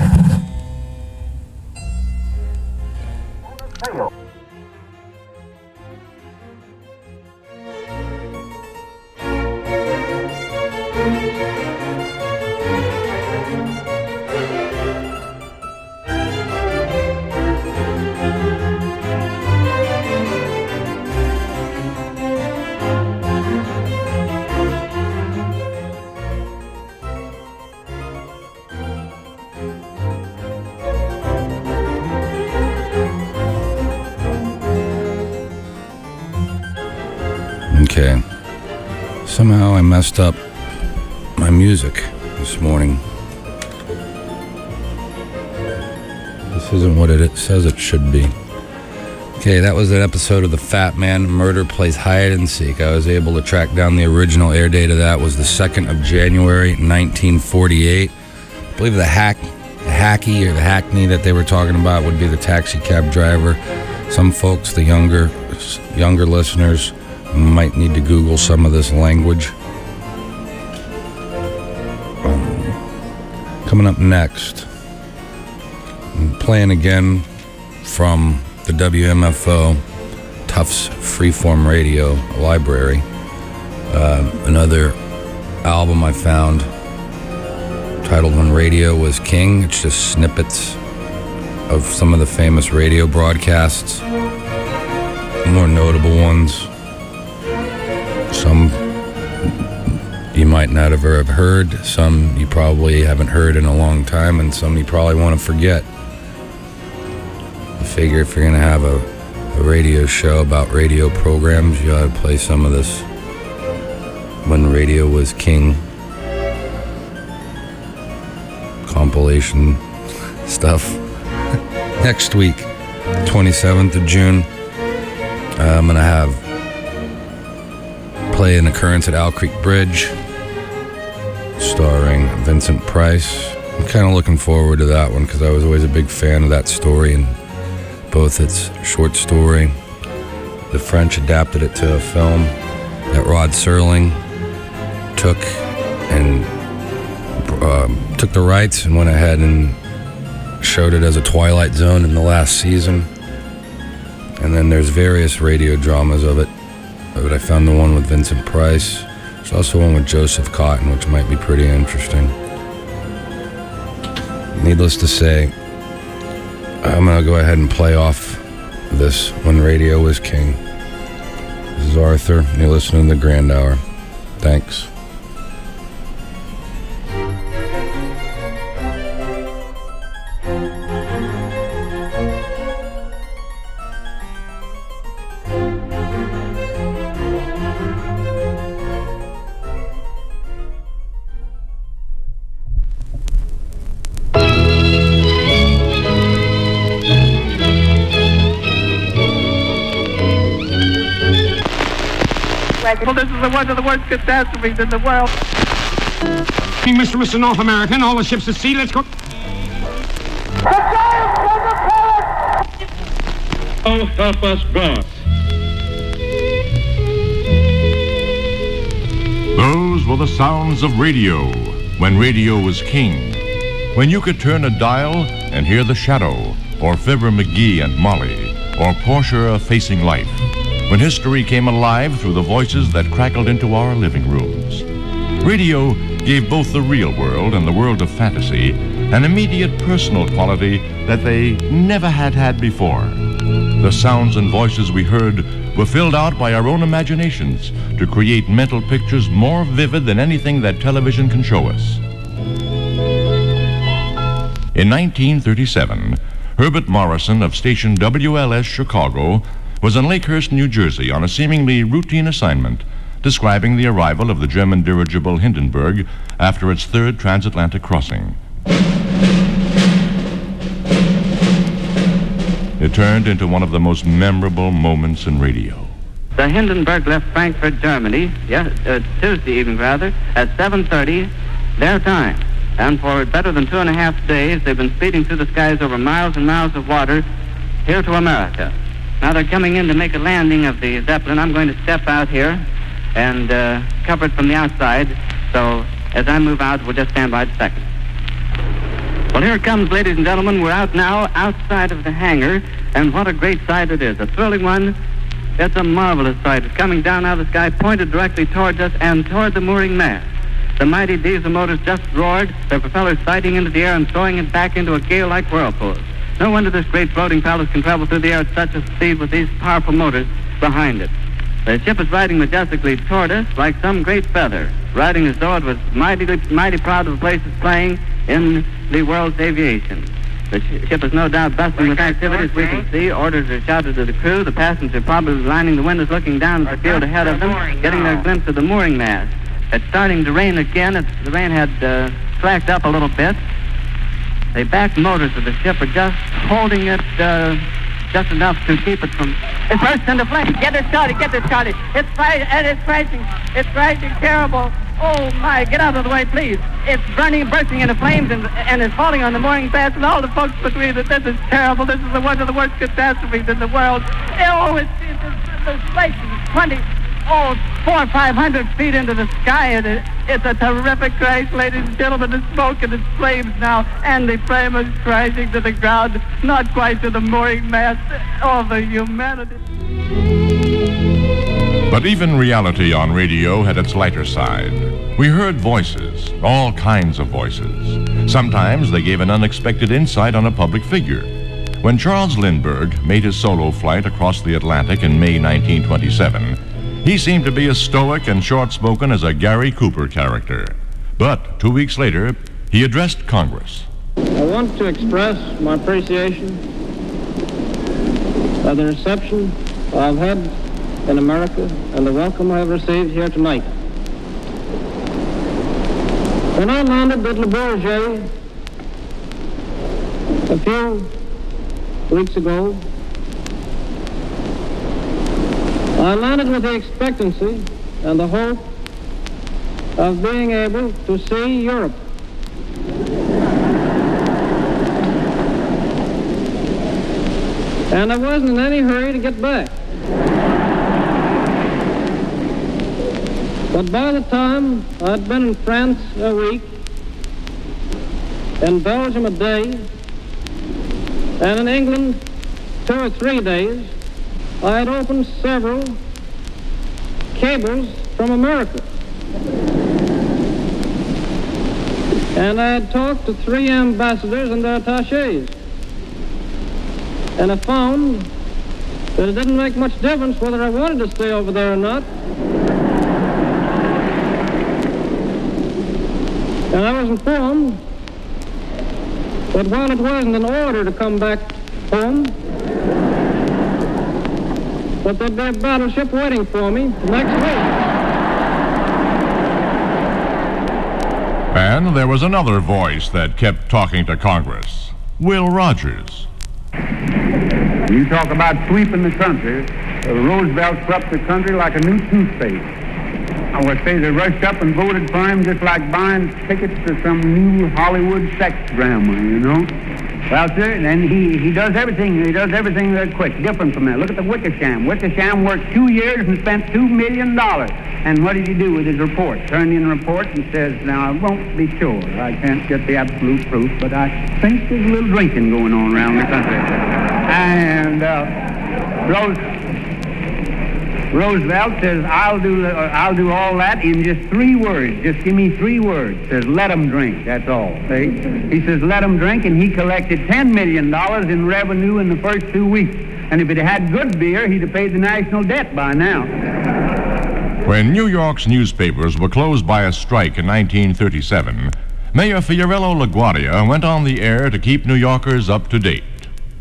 Speaker 1: Okay. Somehow I messed up my music this morning. This isn't what it says it should be. Okay, that was an episode of The Fat Man Murder Plays Hide and Seek. I was able to track down the original air date of that. Was the second of January, nineteen forty-eight. I believe the hack, the hacky or the hackney that they were talking about would be the taxi cab driver. Some folks, the younger, younger listeners, might need to Google some of this language. Um, coming up next, I'm playing again from the W M F O Tufts Freeform Radio Library. Uh, another album I found titled When Radio Was King. It's just snippets of some of the famous radio broadcasts, more notable ones. Some you might not have ever heard, some you probably haven't heard in a long time, and some you probably want to forget. I figure if you're going to have a, a radio show about radio programs, you ought to play some of this When Radio Was King compilation stuff. Next week, twenty-seventh of June, uh, I'm going to have play an occurrence at Owl Creek Bridge starring Vincent Price. I'm kind of looking forward to that one because I was always a big fan of that story, and both its short story, the French adapted it to a film that Rod Serling took and uh, took the rights and went ahead and showed it as a Twilight Zone in the last season. And then there's various radio dramas of it. But I found the one with Vincent Price. There's also one with Joseph Cotton, which might be pretty interesting. Needless to say, I'm going to go ahead and play off this When Radio Was King. This is Arthur, and you're listening to The Grand Hour. Thanks.
Speaker 14: Well, this is one of the worst catastrophes in the world.
Speaker 15: Mister Mister North American, all the ships at sea, let's go.
Speaker 16: Oh, help us, God.
Speaker 17: Those were the sounds of radio, when radio was king. When you could turn a dial and hear The Shadow, or Fibber McGee and Molly, or Portia Facing Life. When history came alive through the voices that crackled into our living rooms. Radio gave both the real world and the world of fantasy an immediate personal quality that they never had had before. The sounds and voices we heard were filled out by our own imaginations to create mental pictures more vivid than anything that television can show us. In nineteen thirty-seven, Herbert Morrison of station W L S Chicago was in Lakehurst, New Jersey on a seemingly routine assignment describing the arrival of the German dirigible Hindenburg after its third transatlantic crossing. It turned into one of the most memorable moments in radio.
Speaker 18: The Hindenburg left Frankfurt, Germany, yes, uh, Tuesday evening rather, at seven thirty their time. And for better than two and a half days, they've been speeding through the skies over miles and miles of water here to America. Now they're coming in to make a landing of the Zeppelin. I'm going to step out here and uh, cover it from the outside. So as I move out, we'll just stand by a second. Well, here it comes, ladies and gentlemen. We're out now outside of the hangar, and what a great sight it is. A thrilling one. It's a marvelous sight. It's coming down out of the sky, pointed directly towards us and toward the mooring mast. The mighty diesel motors just roared, their propellers sighting into the air and throwing it back into a gale-like whirlpool. No wonder this great floating palace can travel through the air at such a speed with these powerful motors behind it. The ship is riding majestically toward us like some great feather, riding as though it was mighty, mighty proud of the place it's playing in the world's aviation. The sh- ship is no doubt bustling with activity, as we can see. Orders are shouted to the crew. The passengers are probably lining the windows, looking down at the field ahead of them, getting their glimpse of the mooring mast. It's starting to rain again. It's, the rain had uh, slacked up a little bit. The back motors of the ship are just holding it uh, just enough to keep it from...
Speaker 14: It's burst into flames. Get it started. Get it started. It's fire, and it's crashing. It's crashing terrible. Oh, my. Get out of the way, please. It's burning, bursting into flames, and, and it's falling on the mooring mast and all the folks between it. This is terrible. This is the, one of the worst catastrophes in the world. Oh, it's, it's, it's, it's place is twenty... Oh, four or five hundred feet into the sky, and it, it's a terrific crash, ladies and gentlemen. The smoke and the flames now, and the frame is crashing to the ground, not quite to the mooring mast. Oh, the humanity.
Speaker 17: But even reality on radio had its lighter side. We heard voices, all kinds of voices. Sometimes they gave an unexpected insight on a public figure. When Charles Lindbergh made his solo flight across the Atlantic in May nineteen twenty-seven, he seemed to be as stoic and short-spoken as a Gary Cooper character. But two weeks later, he addressed Congress.
Speaker 19: I want to express my appreciation of the reception I've had in America and the welcome I have received here tonight. When I landed at Le Bourget a few weeks ago, I landed with the expectancy and the hope of being able to see Europe. And I wasn't in any hurry to get back. But by the time I'd been in France a week, in Belgium a day, and in England two or three days, I had opened several cables from America. And I had talked to three ambassadors and their attachés. And I found that it didn't make much difference whether I wanted to stay over there or not. And I was informed that while it wasn't in order to come back home, but there'd be a battleship waiting for me next week.
Speaker 17: And there was another voice that kept talking to Congress, Will Rogers.
Speaker 20: You talk about sweeping the country. Uh, Roosevelt swept the country like a new toothpaste. I would say they rushed up and voted for him just like buying tickets to some new Hollywood sex drama, you know? Well, sir, and he, he does everything, he does everything that quick, different from that. Look at the Wickersham. Wickersham worked two years and spent two million dollars. And what did he do with his report? Turned in a report and says, now, I won't be sure. I can't get the absolute proof, but I think there's a little drinking going on around the country. And uh, Rose, Roosevelt says, I'll do, uh, I'll do all that in just three words. Just give me three words. Says, let them drink. That's all. See? He says, let them drink, and he collected ten million dollars in revenue in the first two weeks. And if it had good beer, he'd have paid the national debt by now.
Speaker 17: When New York's newspapers were closed by a strike in nineteen thirty-seven, Mayor Fiorello LaGuardia went on the air to keep New Yorkers up to date.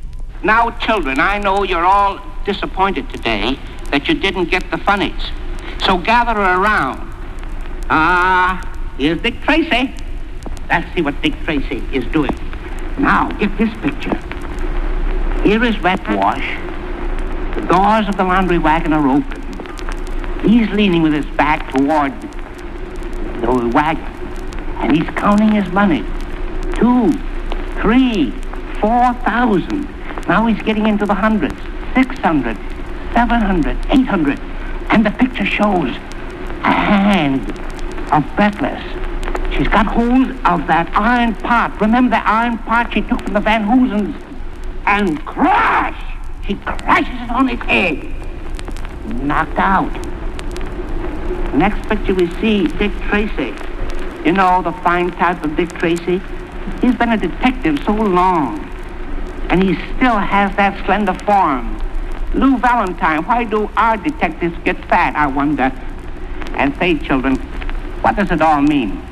Speaker 21: Now, children, I know you're all disappointed today that you didn't get the funnies. So gather around. Ah, here's Dick Tracy. Let's see what Dick Tracy is doing. Now, get this picture. Here is Wet Wash. The doors of the laundry wagon are open. He's leaning with his back toward the wagon, and he's counting his money. Two, three, four thousand. Now he's getting into the hundreds. Six hundred, seven hundred, eight hundred. And the picture shows a hand of Breathless. She's got hold of that iron pot. Remember the iron pot she took from the Van Hoosens? And crash! She crashes it on his head. Knocked out. Next picture we see Dick Tracy. You know, the fine type of Dick Tracy? He's been a detective so long. And he still has that slender form. Lou Valentine, why do our detectives get fat, I wonder? And say, children, what does it all mean?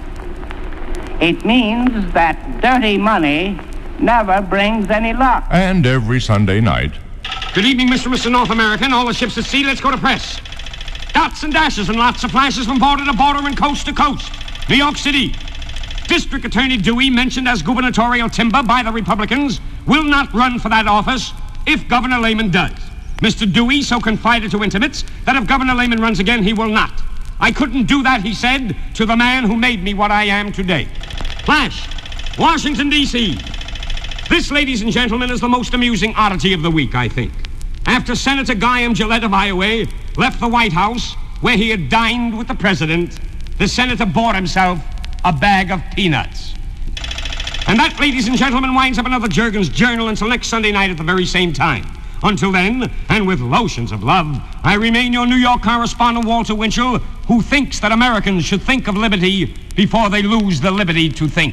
Speaker 21: It means that dirty money never brings any luck.
Speaker 17: And every Sunday night.
Speaker 15: Good evening, Mister and Missus North American. All the ships at sea, let's go to press. Dots and dashes and lots of flashes from border to border and coast to coast. New York City. District Attorney Dewey, mentioned as gubernatorial timber by the Republicans, will not run for that office if Governor Lehman does. Mister Dewey so confided to intimates that if Governor Lehman runs again, he will not. I couldn't do that, he said, to the man who made me what I am today. Flash, Washington, D C This, ladies and gentlemen, is the most amusing oddity of the week, I think. After Senator Guy M. Gillette of Iowa left the White House, where he had dined with the president, the senator bought himself a bag of peanuts. And that, ladies and gentlemen, winds up another Juergens Journal until next Sunday night at the very same time. Until then, and with lotions of love, I remain your New York correspondent, Walter Winchell, who thinks that Americans should think of liberty before they lose the liberty to think.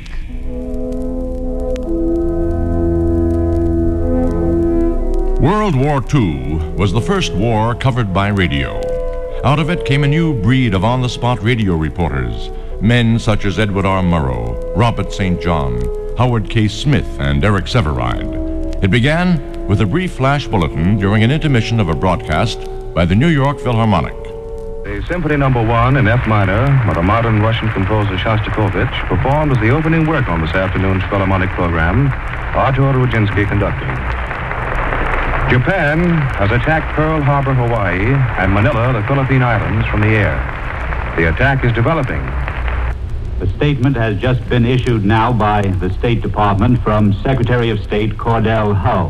Speaker 17: World War Two was the first war covered by radio. Out of it came a new breed of on-the-spot radio reporters, men such as Edward R. Murrow, Robert Saint John, Howard K. Smith, and Eric Severide. It began with a brief flash bulletin during an intermission of a broadcast by the New York Philharmonic.
Speaker 22: The Symphony Number One in F minor by the modern Russian composer Shostakovich performed as the opening work on this afternoon's Philharmonic program, Artur Rudzinski conducting. Japan has attacked Pearl Harbor, Hawaii, and Manila, the Philippine Islands, from the air. The attack is developing.
Speaker 23: The statement has just been issued now by the State Department from Secretary of State Cordell Hull.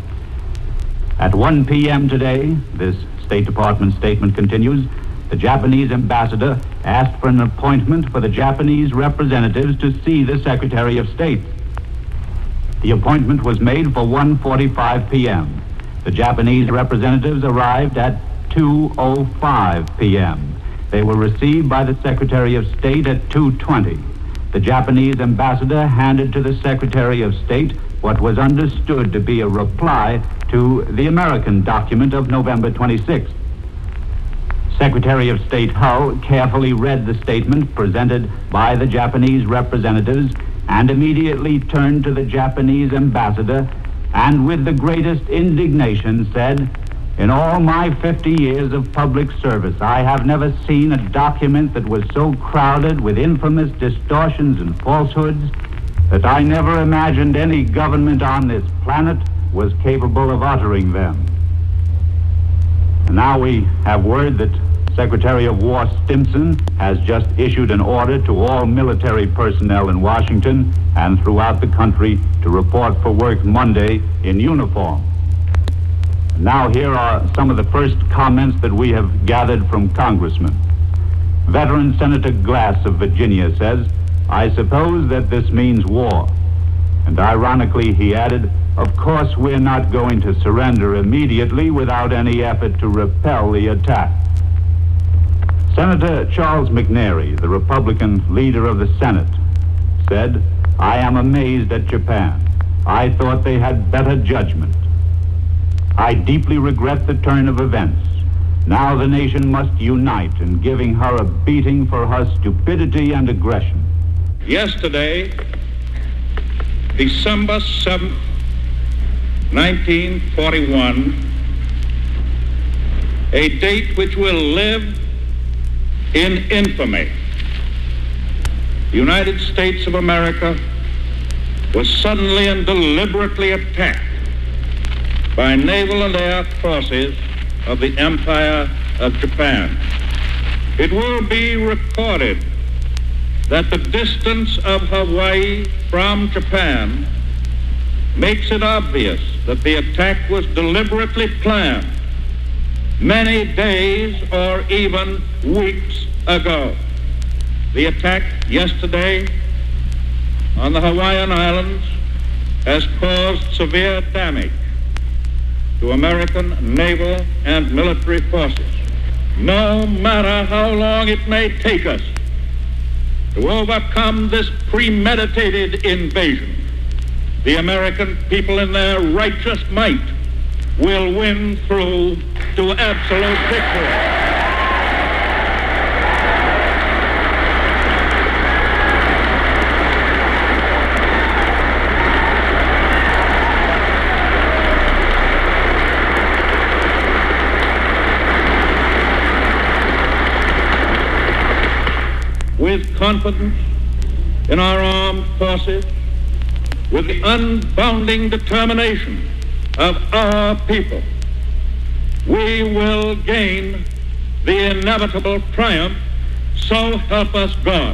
Speaker 23: At one p.m. today, this State Department statement continues, the Japanese ambassador asked for an appointment for the Japanese representatives to see the Secretary of State. The appointment was made for one forty-five p.m. The Japanese representatives arrived at two oh five p.m. They were received by the Secretary of State at two twenty. The Japanese ambassador handed to the Secretary of State what was understood to be a reply to the American document of November twenty-sixth. Secretary of State Hull carefully read the statement presented by the Japanese representatives and immediately turned to the Japanese ambassador and with the greatest indignation said, "In all my fifty years of public service, I have never seen a document that was so crowded with infamous distortions and falsehoods that I never imagined any government on this planet was capable of uttering them." And now we have word that Secretary of War Stimson has just issued an order to all military personnel in Washington and throughout the country to report for work Monday in uniform. Now here are some of the first comments that we have gathered from congressmen. Veteran Senator Glass of Virginia says, "I suppose that this means war." And ironically, he added, "Of course, we're not going to surrender immediately without any effort to repel the attack." Senator Charles McNary, the Republican leader of the Senate, said, "I am amazed at Japan. I thought they had better judgment. I deeply regret the turn of events. Now the nation must unite in giving her a beating for her stupidity and aggression."
Speaker 16: Yesterday, December seventh, nineteen forty-one, a date which will live in infamy. The United States of America was suddenly and deliberately attacked by naval and air forces of the Empire of Japan. It will be recorded that the distance of Hawaii from Japan makes it obvious that the attack was deliberately planned many days or even weeks ago. The attack yesterday on the Hawaiian Islands has caused severe damage to American naval and military forces. No matter how long it may take us to overcome this premeditated invasion, the American people in their righteous might will win through to absolute victory. With confidence in our armed forces, with the unbounding determination of our people, we will gain the inevitable triumph, so help us God.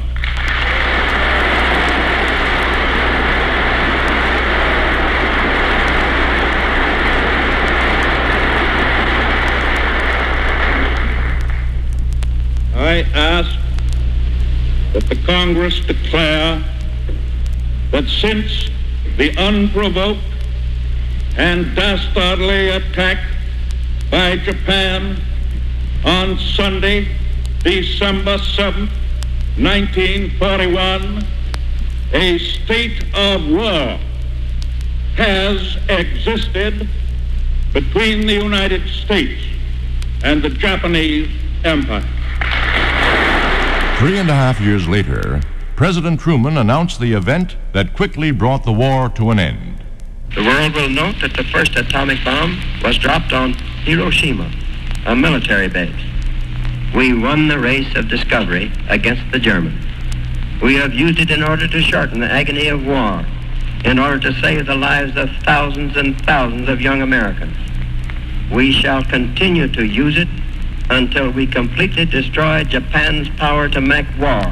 Speaker 16: I ask that the Congress declare that since the unprovoked and dastardly attack by Japan on Sunday, December seventh, nineteen forty-one, a state of war has existed between the United States and the Japanese Empire.
Speaker 17: Three and a half years later, President Truman announced the event that quickly brought the war to an end.
Speaker 3: The world will note that the first atomic bomb was dropped on Hiroshima, a military base. We won the race of discovery against the Germans. We have used it in order to shorten the agony of war, in order to save the lives of thousands and thousands of young Americans. We shall continue to use it until we completely destroy Japan's power to make war.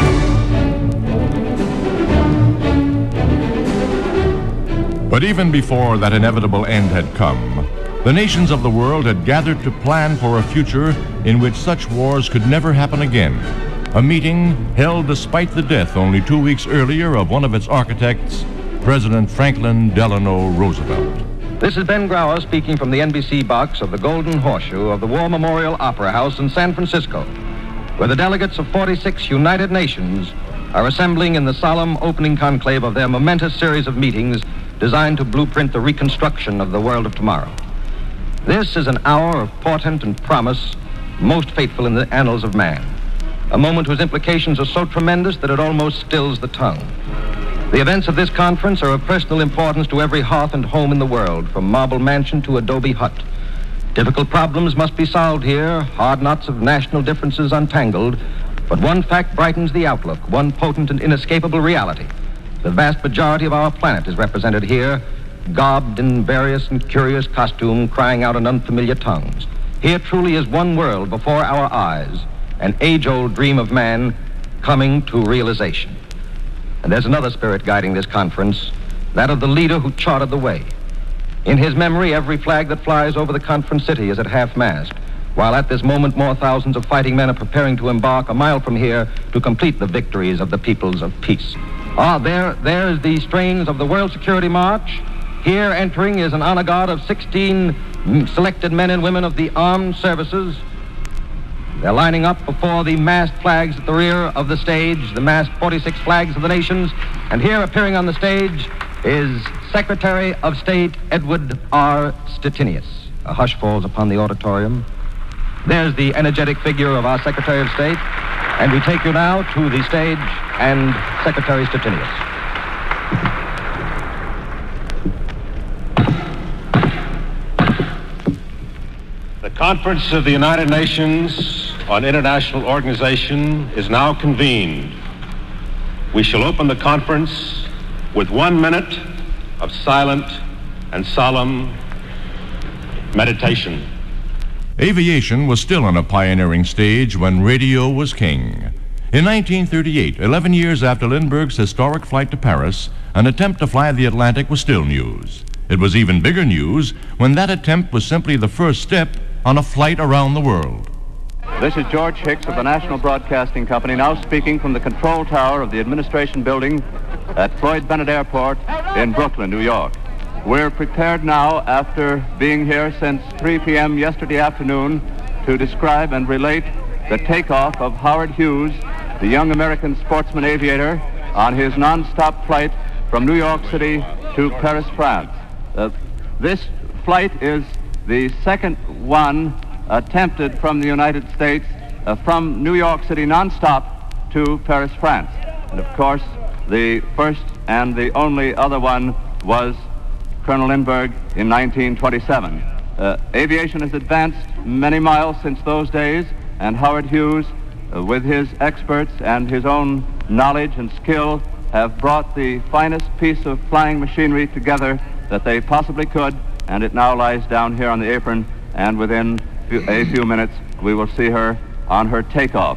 Speaker 17: But even before that inevitable end had come, the nations of the world had gathered to plan for a future in which such wars could never happen again. A meeting held despite the death only two weeks earlier of one of its architects, President Franklin Delano Roosevelt.
Speaker 5: This is Ben Grauer speaking from the N B C box of the Golden Horseshoe of the War Memorial Opera House in San Francisco, where the delegates of forty-six United Nations are assembling in the solemn opening conclave of their momentous series of meetings designed to blueprint the reconstruction of the world of tomorrow. This is an hour of portent and promise most fateful in the annals of man, a moment whose implications are so tremendous that it almost stills the tongue. The events of this conference are of personal importance to every hearth and home in the world, from marble mansion to adobe hut. Difficult problems must be solved here, hard knots of national differences untangled, but one fact brightens the outlook, one potent and inescapable reality. The vast majority of our planet is represented here, garbed in various and curious costume, crying out in unfamiliar tongues. Here truly is one world before our eyes, an age-old dream of man coming to realization. And there's another spirit guiding this conference, that of the leader who charted the way. In his memory, every flag that flies over the conference city is at half-mast, while at this moment more thousands of fighting men are preparing to embark a mile from here to complete the victories of the peoples of peace. Ah, there, there's the strains of the World Security March. Here entering is an honor guard of sixteen selected men and women of the armed services. They're lining up before the massed flags at the rear of the stage, the massed forty-six flags of the nations. And here appearing on the stage is Secretary of State Edward R. Stettinius. A hush falls upon the auditorium. There's the energetic figure of our Secretary of State. And we take you now to the stage and Secretary Stettinius.
Speaker 6: Conference of the United Nations on International Organization is now convened. We shall open the conference with one minute of silent and solemn meditation.
Speaker 17: Aviation was still on a pioneering stage when radio was king. In nineteen thirty-eight, eleven years after Lindbergh's historic flight to Paris, an attempt to fly the Atlantic was still news. It was even bigger news when that attempt was simply the first step on a flight around the world.
Speaker 22: This is George Hicks of the National Broadcasting Company, now speaking from the control tower of the administration building at Floyd Bennett Airport in Brooklyn, New York. We're prepared now, after being here since three p.m. yesterday afternoon, to describe and relate the takeoff of Howard Hughes, the young American sportsman aviator, on his non-stop flight from New York City to Paris, France. Uh, this flight is the second one attempted from the United States uh, from New York City non-stop to Paris, France. And of course, the first and the only other one was Colonel Lindbergh in nineteen twenty-seven. Uh, aviation has advanced many miles since those days, and Howard Hughes, uh, with his experts and his own knowledge and skill, have brought the finest piece of flying machinery together that they possibly could, and it now lies down here on the apron, and within a few minutes we will see her on her takeoff.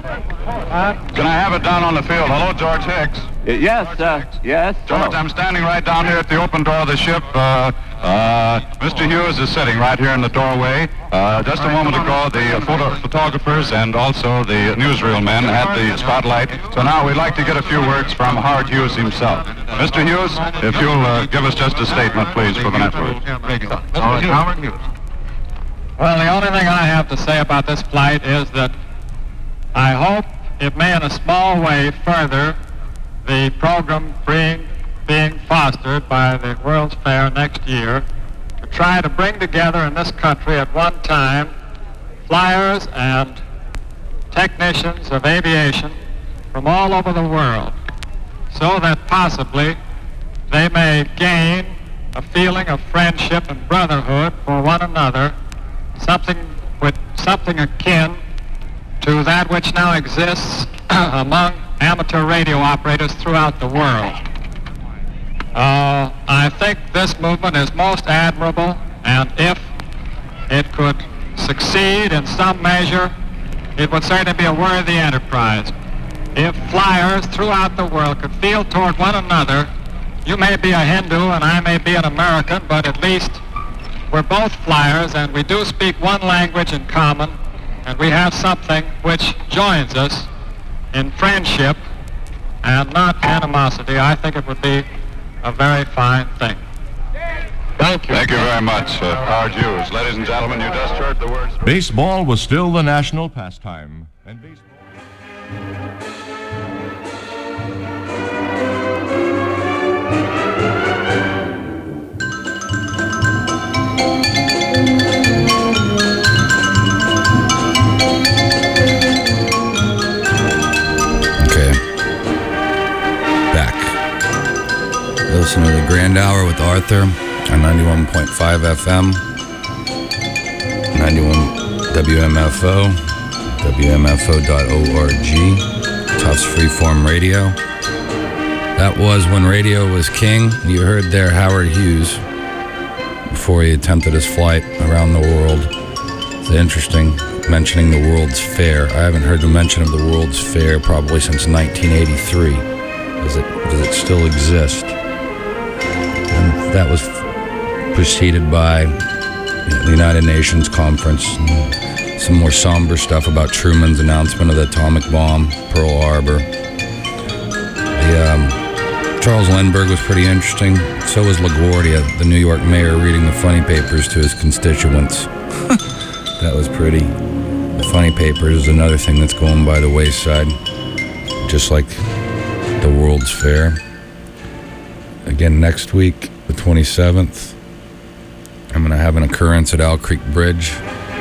Speaker 22: Can I have it down on the field? Hello, George Hicks. Uh, yes, uh, yes.
Speaker 23: George,
Speaker 22: hello.
Speaker 23: I'm standing right down here at the open door of the ship. Uh, uh, Mister Hughes is sitting right here in the doorway. Uh, just a moment ago, the uh, photo photographers and also the newsreel men had the spotlight. So now we'd like to get a few words from Howard Hughes himself. Mister Hughes, if you'll uh, give us just a statement, please, for the network.
Speaker 22: Howard Hughes.
Speaker 19: Well, the only thing I have to say about this flight is that I hope it may in a small way further the program being, being fostered by the World's Fair next year to try to bring together in this country at one time flyers and technicians of aviation from all over the world, so that possibly they may gain a feeling of friendship and brotherhood for one another, something with something akin to that which now exists among amateur radio operators throughout the world. Uh, I think this movement is most admirable, and if it could succeed in some measure, it would certainly be a worthy enterprise. If flyers throughout the world could feel toward one another, you may be a Hindu and I may be an American, but at least we're both flyers and we do speak one language in common, and we have something which joins us in friendship and not animosity. I think it would be a very fine thing.
Speaker 23: Thank you. Thank you very much, uh, Howard Hughes. Ladies and gentlemen, you just heard the words.
Speaker 17: Baseball was still the national pastime, and baseball...
Speaker 1: Listen to the Grand Hour with Arthur on ninety-one point five F M, ninety-one W M F O, W M F O dot org, Tufts Freeform Radio. That was when radio was king. You heard there Howard Hughes before he attempted his flight around the world. It's interesting mentioning the World's Fair. I haven't heard the mention of the World's Fair probably since nineteen eighty-three. Does it, does it still exist? And that was preceded by the United Nations Conference, and some more somber stuff about Truman's announcement of the atomic bomb, Pearl Harbor. The, um, Charles Lindbergh was pretty interesting. So was LaGuardia, the New York mayor, reading the funny papers to his constituents. That was pretty. The funny papers is another thing that's going by the wayside, just like the World's Fair. Again, next week, the twenty-seventh, I'm going to have an occurrence at Owl Creek Bridge.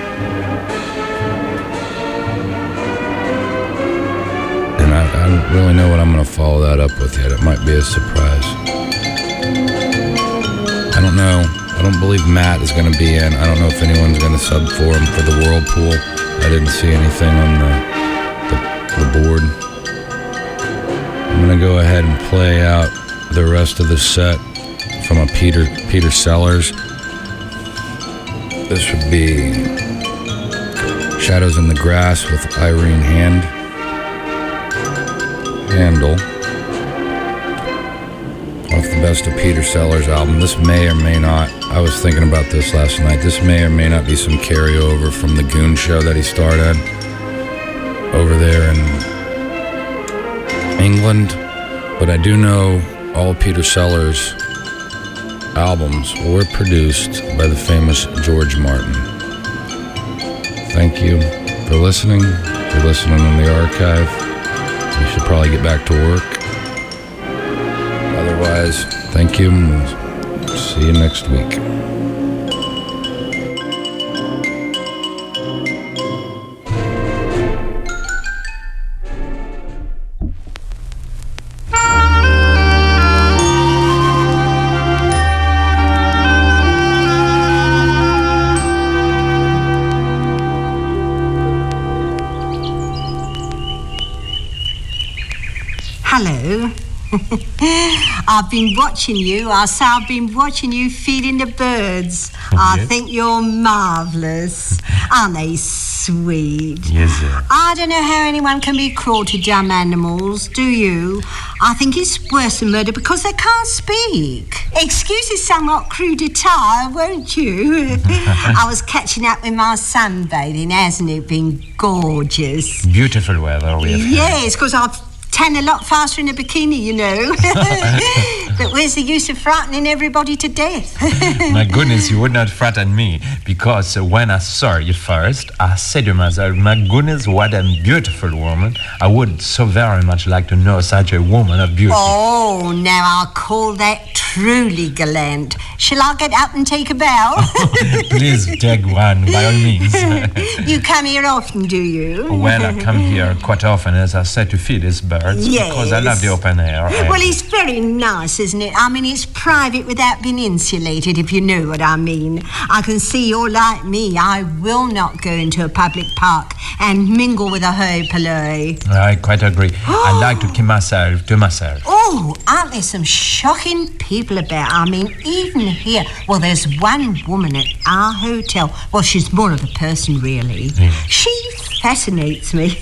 Speaker 1: And I, I don't really know what I'm going to follow that up with yet. It might be a surprise. I don't know I don't believe Matt is going to be in. I don't know if anyone's going to sub for him for the Whirlpool. I didn't see anything on the, the, the board. I'm going to go ahead and play out the rest of the set from a Peter, Peter Sellers. This would be Shadows in the Grass with Irene Hand. Handle. Off the Best of Peter Sellers album. This may or may not, I was thinking about this last night, this may or may not be some carryover from the Goon show that he started over there in England. But I do know all of Peter Sellers' albums were produced by the famous George Martin. Thank you for listening. If you're listening on the archive, you should probably get back to work. Otherwise, thank you, and we'll see you next week.
Speaker 8: Hello. I've been watching you. I say I've been watching you feeding the birds.
Speaker 10: Oh,
Speaker 8: I
Speaker 10: yes?
Speaker 8: think you're marvellous. Aren't they sweet?
Speaker 10: Yes, sir.
Speaker 8: I don't know how anyone can be cruel to dumb animals, do you? I think it's worse than murder because they can't speak. Excuse this somewhat crude attire, won't you? I was catching up with my sunbathing. Hasn't it been gorgeous?
Speaker 10: Beautiful weather we have had.
Speaker 8: Yes, because I've tan a lot faster in a bikini, you know. But where's the use of frightening everybody to death?
Speaker 10: My goodness, you would not frighten me, because uh, when I saw you first, I said to myself, my goodness, what a beautiful woman. I would so very much like to know such a woman of beauty.
Speaker 8: Oh, now I'll call that truly gallant. Shall I get up and take a bow?
Speaker 10: Please take one, by all means.
Speaker 8: You come here often, do you?
Speaker 10: Well, I come here quite often, as I said, to feed these birds,
Speaker 8: Yes.
Speaker 10: because I love the open air. and-
Speaker 8: Well, it's very nice, isn't it? I mean, it's private without being insulated, if you know what I mean. I can see you're like me. I will not go into a public park and mingle with a hoi polloi.
Speaker 10: I quite agree. I like to keep myself to myself.
Speaker 8: Oh, aren't there some shocking people about? I mean, even here. Well, there's one woman at our hotel. Well, she's more of a person, really. She fascinates me.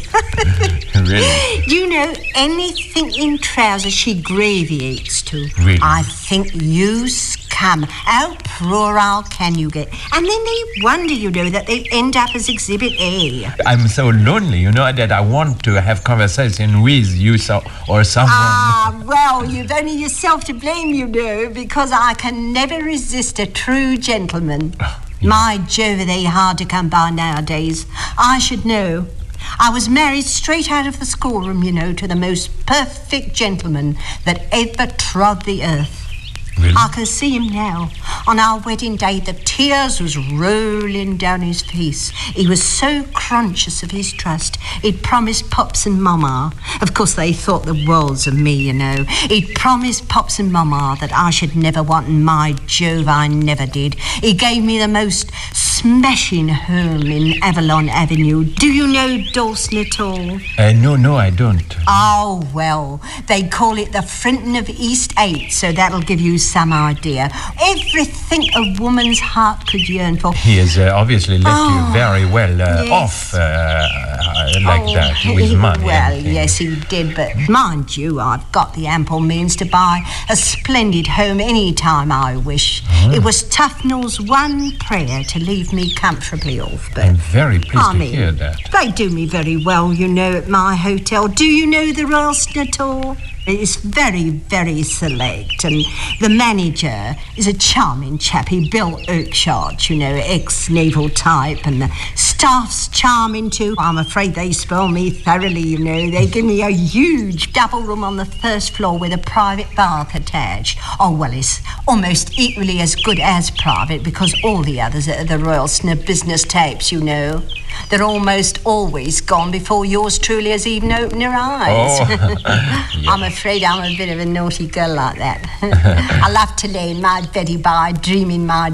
Speaker 10: Really?
Speaker 8: You know, anything in trousers she graviates to.
Speaker 10: Really?
Speaker 8: I think you scum. How plural can you get? And then they wonder, you know, that they end up as Exhibit A.
Speaker 10: I'm so lonely, you know, that I want to have conversation with you so, or someone.
Speaker 8: Ah, well, you've only yourself to blame, you know, because I can never resist a true gentleman. My Jove, are they hard to come by nowadays. I should know. I was married straight out of the schoolroom, you know, to the most perfect gentleman that ever trod the earth.
Speaker 10: Really?
Speaker 8: I can see him now. On our wedding day, the tears was rolling down his face. He was so conscious of his trust. He'd promised Pops and Mama. Of course, they thought the worlds of me, you know. He'd promised Pops and Mama that I should never want, and my Jove, I never did. He gave me the most smashing home in Avalon Avenue. Do you know Dawson at all?
Speaker 10: Uh, no, no, I don't.
Speaker 8: Oh, well, they call it the Frinton of East Eight, so that'll give you some idea. Everything a woman's heart could yearn for.
Speaker 10: He has uh, obviously left
Speaker 8: Oh,
Speaker 10: you very well uh,
Speaker 8: yes.
Speaker 10: off uh, uh, like
Speaker 8: Oh,
Speaker 10: that, with money.
Speaker 8: Well,
Speaker 10: and things.
Speaker 8: yes, he did, but mind you, I've got the ample means to buy a splendid home any time I wish.
Speaker 10: Oh.
Speaker 8: It was Tufnell's one prayer to leave me comfortably off, but
Speaker 10: I'm very pleased
Speaker 8: I
Speaker 10: to
Speaker 8: mean,
Speaker 10: hear that.
Speaker 8: they do me very well, you know, at my hotel. Do you know the Royalston at all? It's very, very select, and the manager is a charming chap. He Bill Oakshott, you know, ex-naval type, and the staff's charming too. I'm afraid they spoil me thoroughly, you know. They give me a huge double room on the first floor with a private bath attached. Oh, well, it's almost equally as good as private, because all the others at the Royalston are business types, you know. They're almost always gone before yours truly has even opened her eyes.
Speaker 10: Oh.
Speaker 8: I'm afraid I'm a bit of a naughty girl like that. I love to lay in my beddy by dreaming my